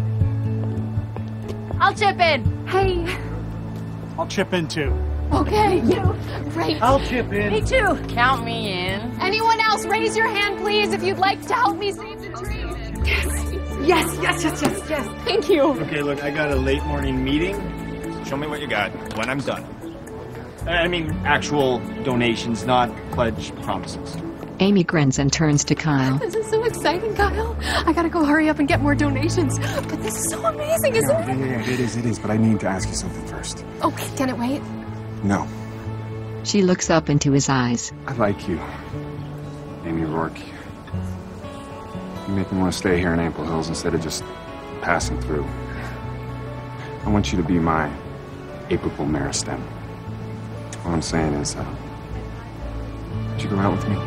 I'll chip in. Hey. I'll chip in too. Okay. Great. I'll chip in. Me too. Count me in. Anyone else, raise your hand, please, if you'd like to help me save the tree. Yes. Thank you. Okay, look, I got a late morning meeting. Show me what you got when I'm done. I mean, actual donations, not pledge promises. Amy grins and turns to Kyle. This is so exciting, Kyle. I gotta go hurry up and get more donations. But this is so amazing, isn't it? Yeah, it is, but I need to ask you something first. Okay, can it wait? No. She looks up into his eyes. I like you, Amy Rourke. You make me want to stay here in Ample Hills instead of just passing through. I want you to be my April Meristem. All I'm saying is, would you go out with me?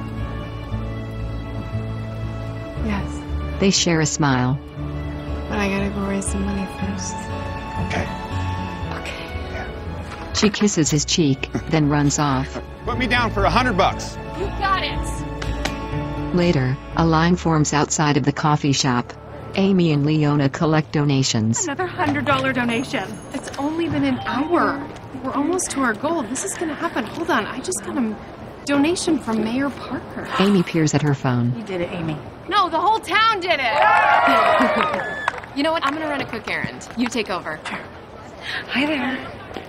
Yes, They share a smile. but I gotta go raise some money first. Okay. She kisses his cheek, then runs off. Put me down for $100. You got it! Later, a line forms outside of the coffee shop. Amy and Leona collect donations. Another $100 donation. It's only been an hour. We're almost to our goal. This is gonna happen. Hold on, I just got a donation from Mayor Parker. Amy peers at her phone. You did it, Amy. No, the whole town did it! You know what? I'm gonna run a quick errand. You take over. Hi there.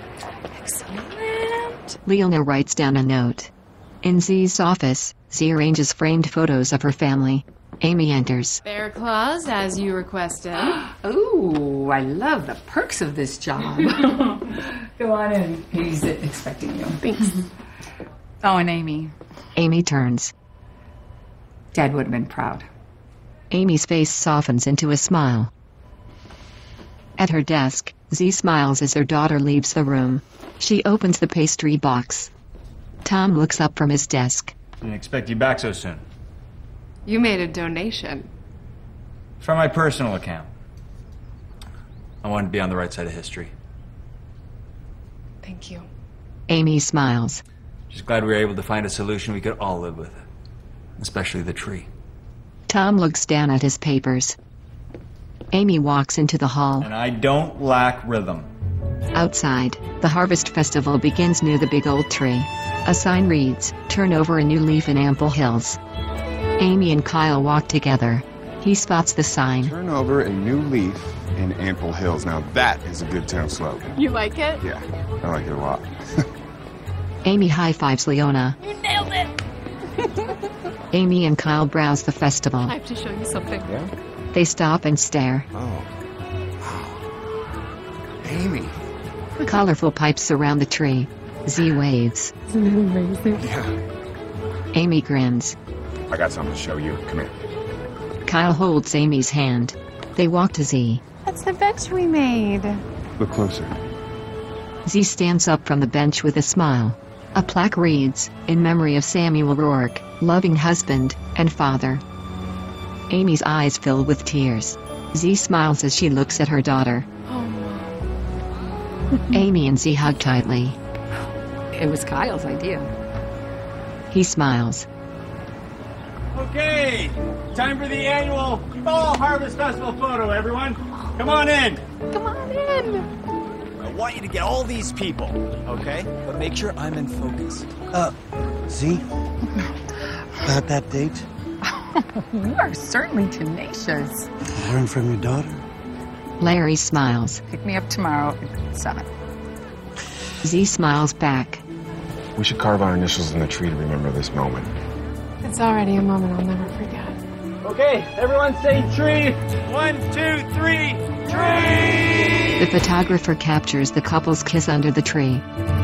Leona writes down a note. In Z's office, Z arranges framed photos of her family. Amy enters. Bear claws, as you requested. Ooh, I love the perks of this job. Go on in. He's expecting you. Thanks. Oh, and Amy. Amy turns. Dad would have been proud. Amy's face softens into a smile. At her desk, Z smiles as her daughter leaves the room. She opens the pastry box. Tom looks up from his desk. Didn't expect you back so soon. You made a donation. From my personal account. I wanted to be on the right side of history. Thank you. Amy smiles. Just glad we were able to find a solution we could all live with. Especially the tree. Tom looks down at his papers. Amy walks into the hall. And I don't lack rhythm. Outside, the Harvest Festival begins near the big old tree. A sign reads, "Turn over a new leaf in Ample Hills." Amy and Kyle walk together. He spots the sign. Turn over a new leaf in Ample Hills. Now that is a good town slogan. You like it? Yeah, I like it a lot. Amy high-fives Leona. You nailed it! Amy and Kyle browse the festival. I have to show you something. Yeah? They stop and stare. Oh. Wow. Amy. Colorful pipes surround the tree. Z waves. Isn't it amazing? Yeah. Amy grins. I got something to show you. Come here. Kyle holds Amy's hand. They walk to Z. That's the bench we made. Look closer. Z stands up from the bench with a smile. A plaque reads, "In memory of Samuel Rourke, loving husband and father." Amy's eyes fill with tears. Z smiles as she looks at her daughter. Amy and Z hug tightly. It was Kyle's idea. He smiles. Okay, time for the annual Fall Harvest Festival photo, everyone. Come on in. Come on in. I want you to get all these people, okay? But make sure I'm in focus. Z? About that date? You are certainly tenacious. Learn from your daughter. Larry smiles. Pick me up tomorrow at 7. Z smiles back. We should carve our initials in the tree to remember this moment. It's already a moment I'll never forget. Okay, everyone say tree. 1, 2, 3, tree! The photographer captures the couple's kiss under the tree.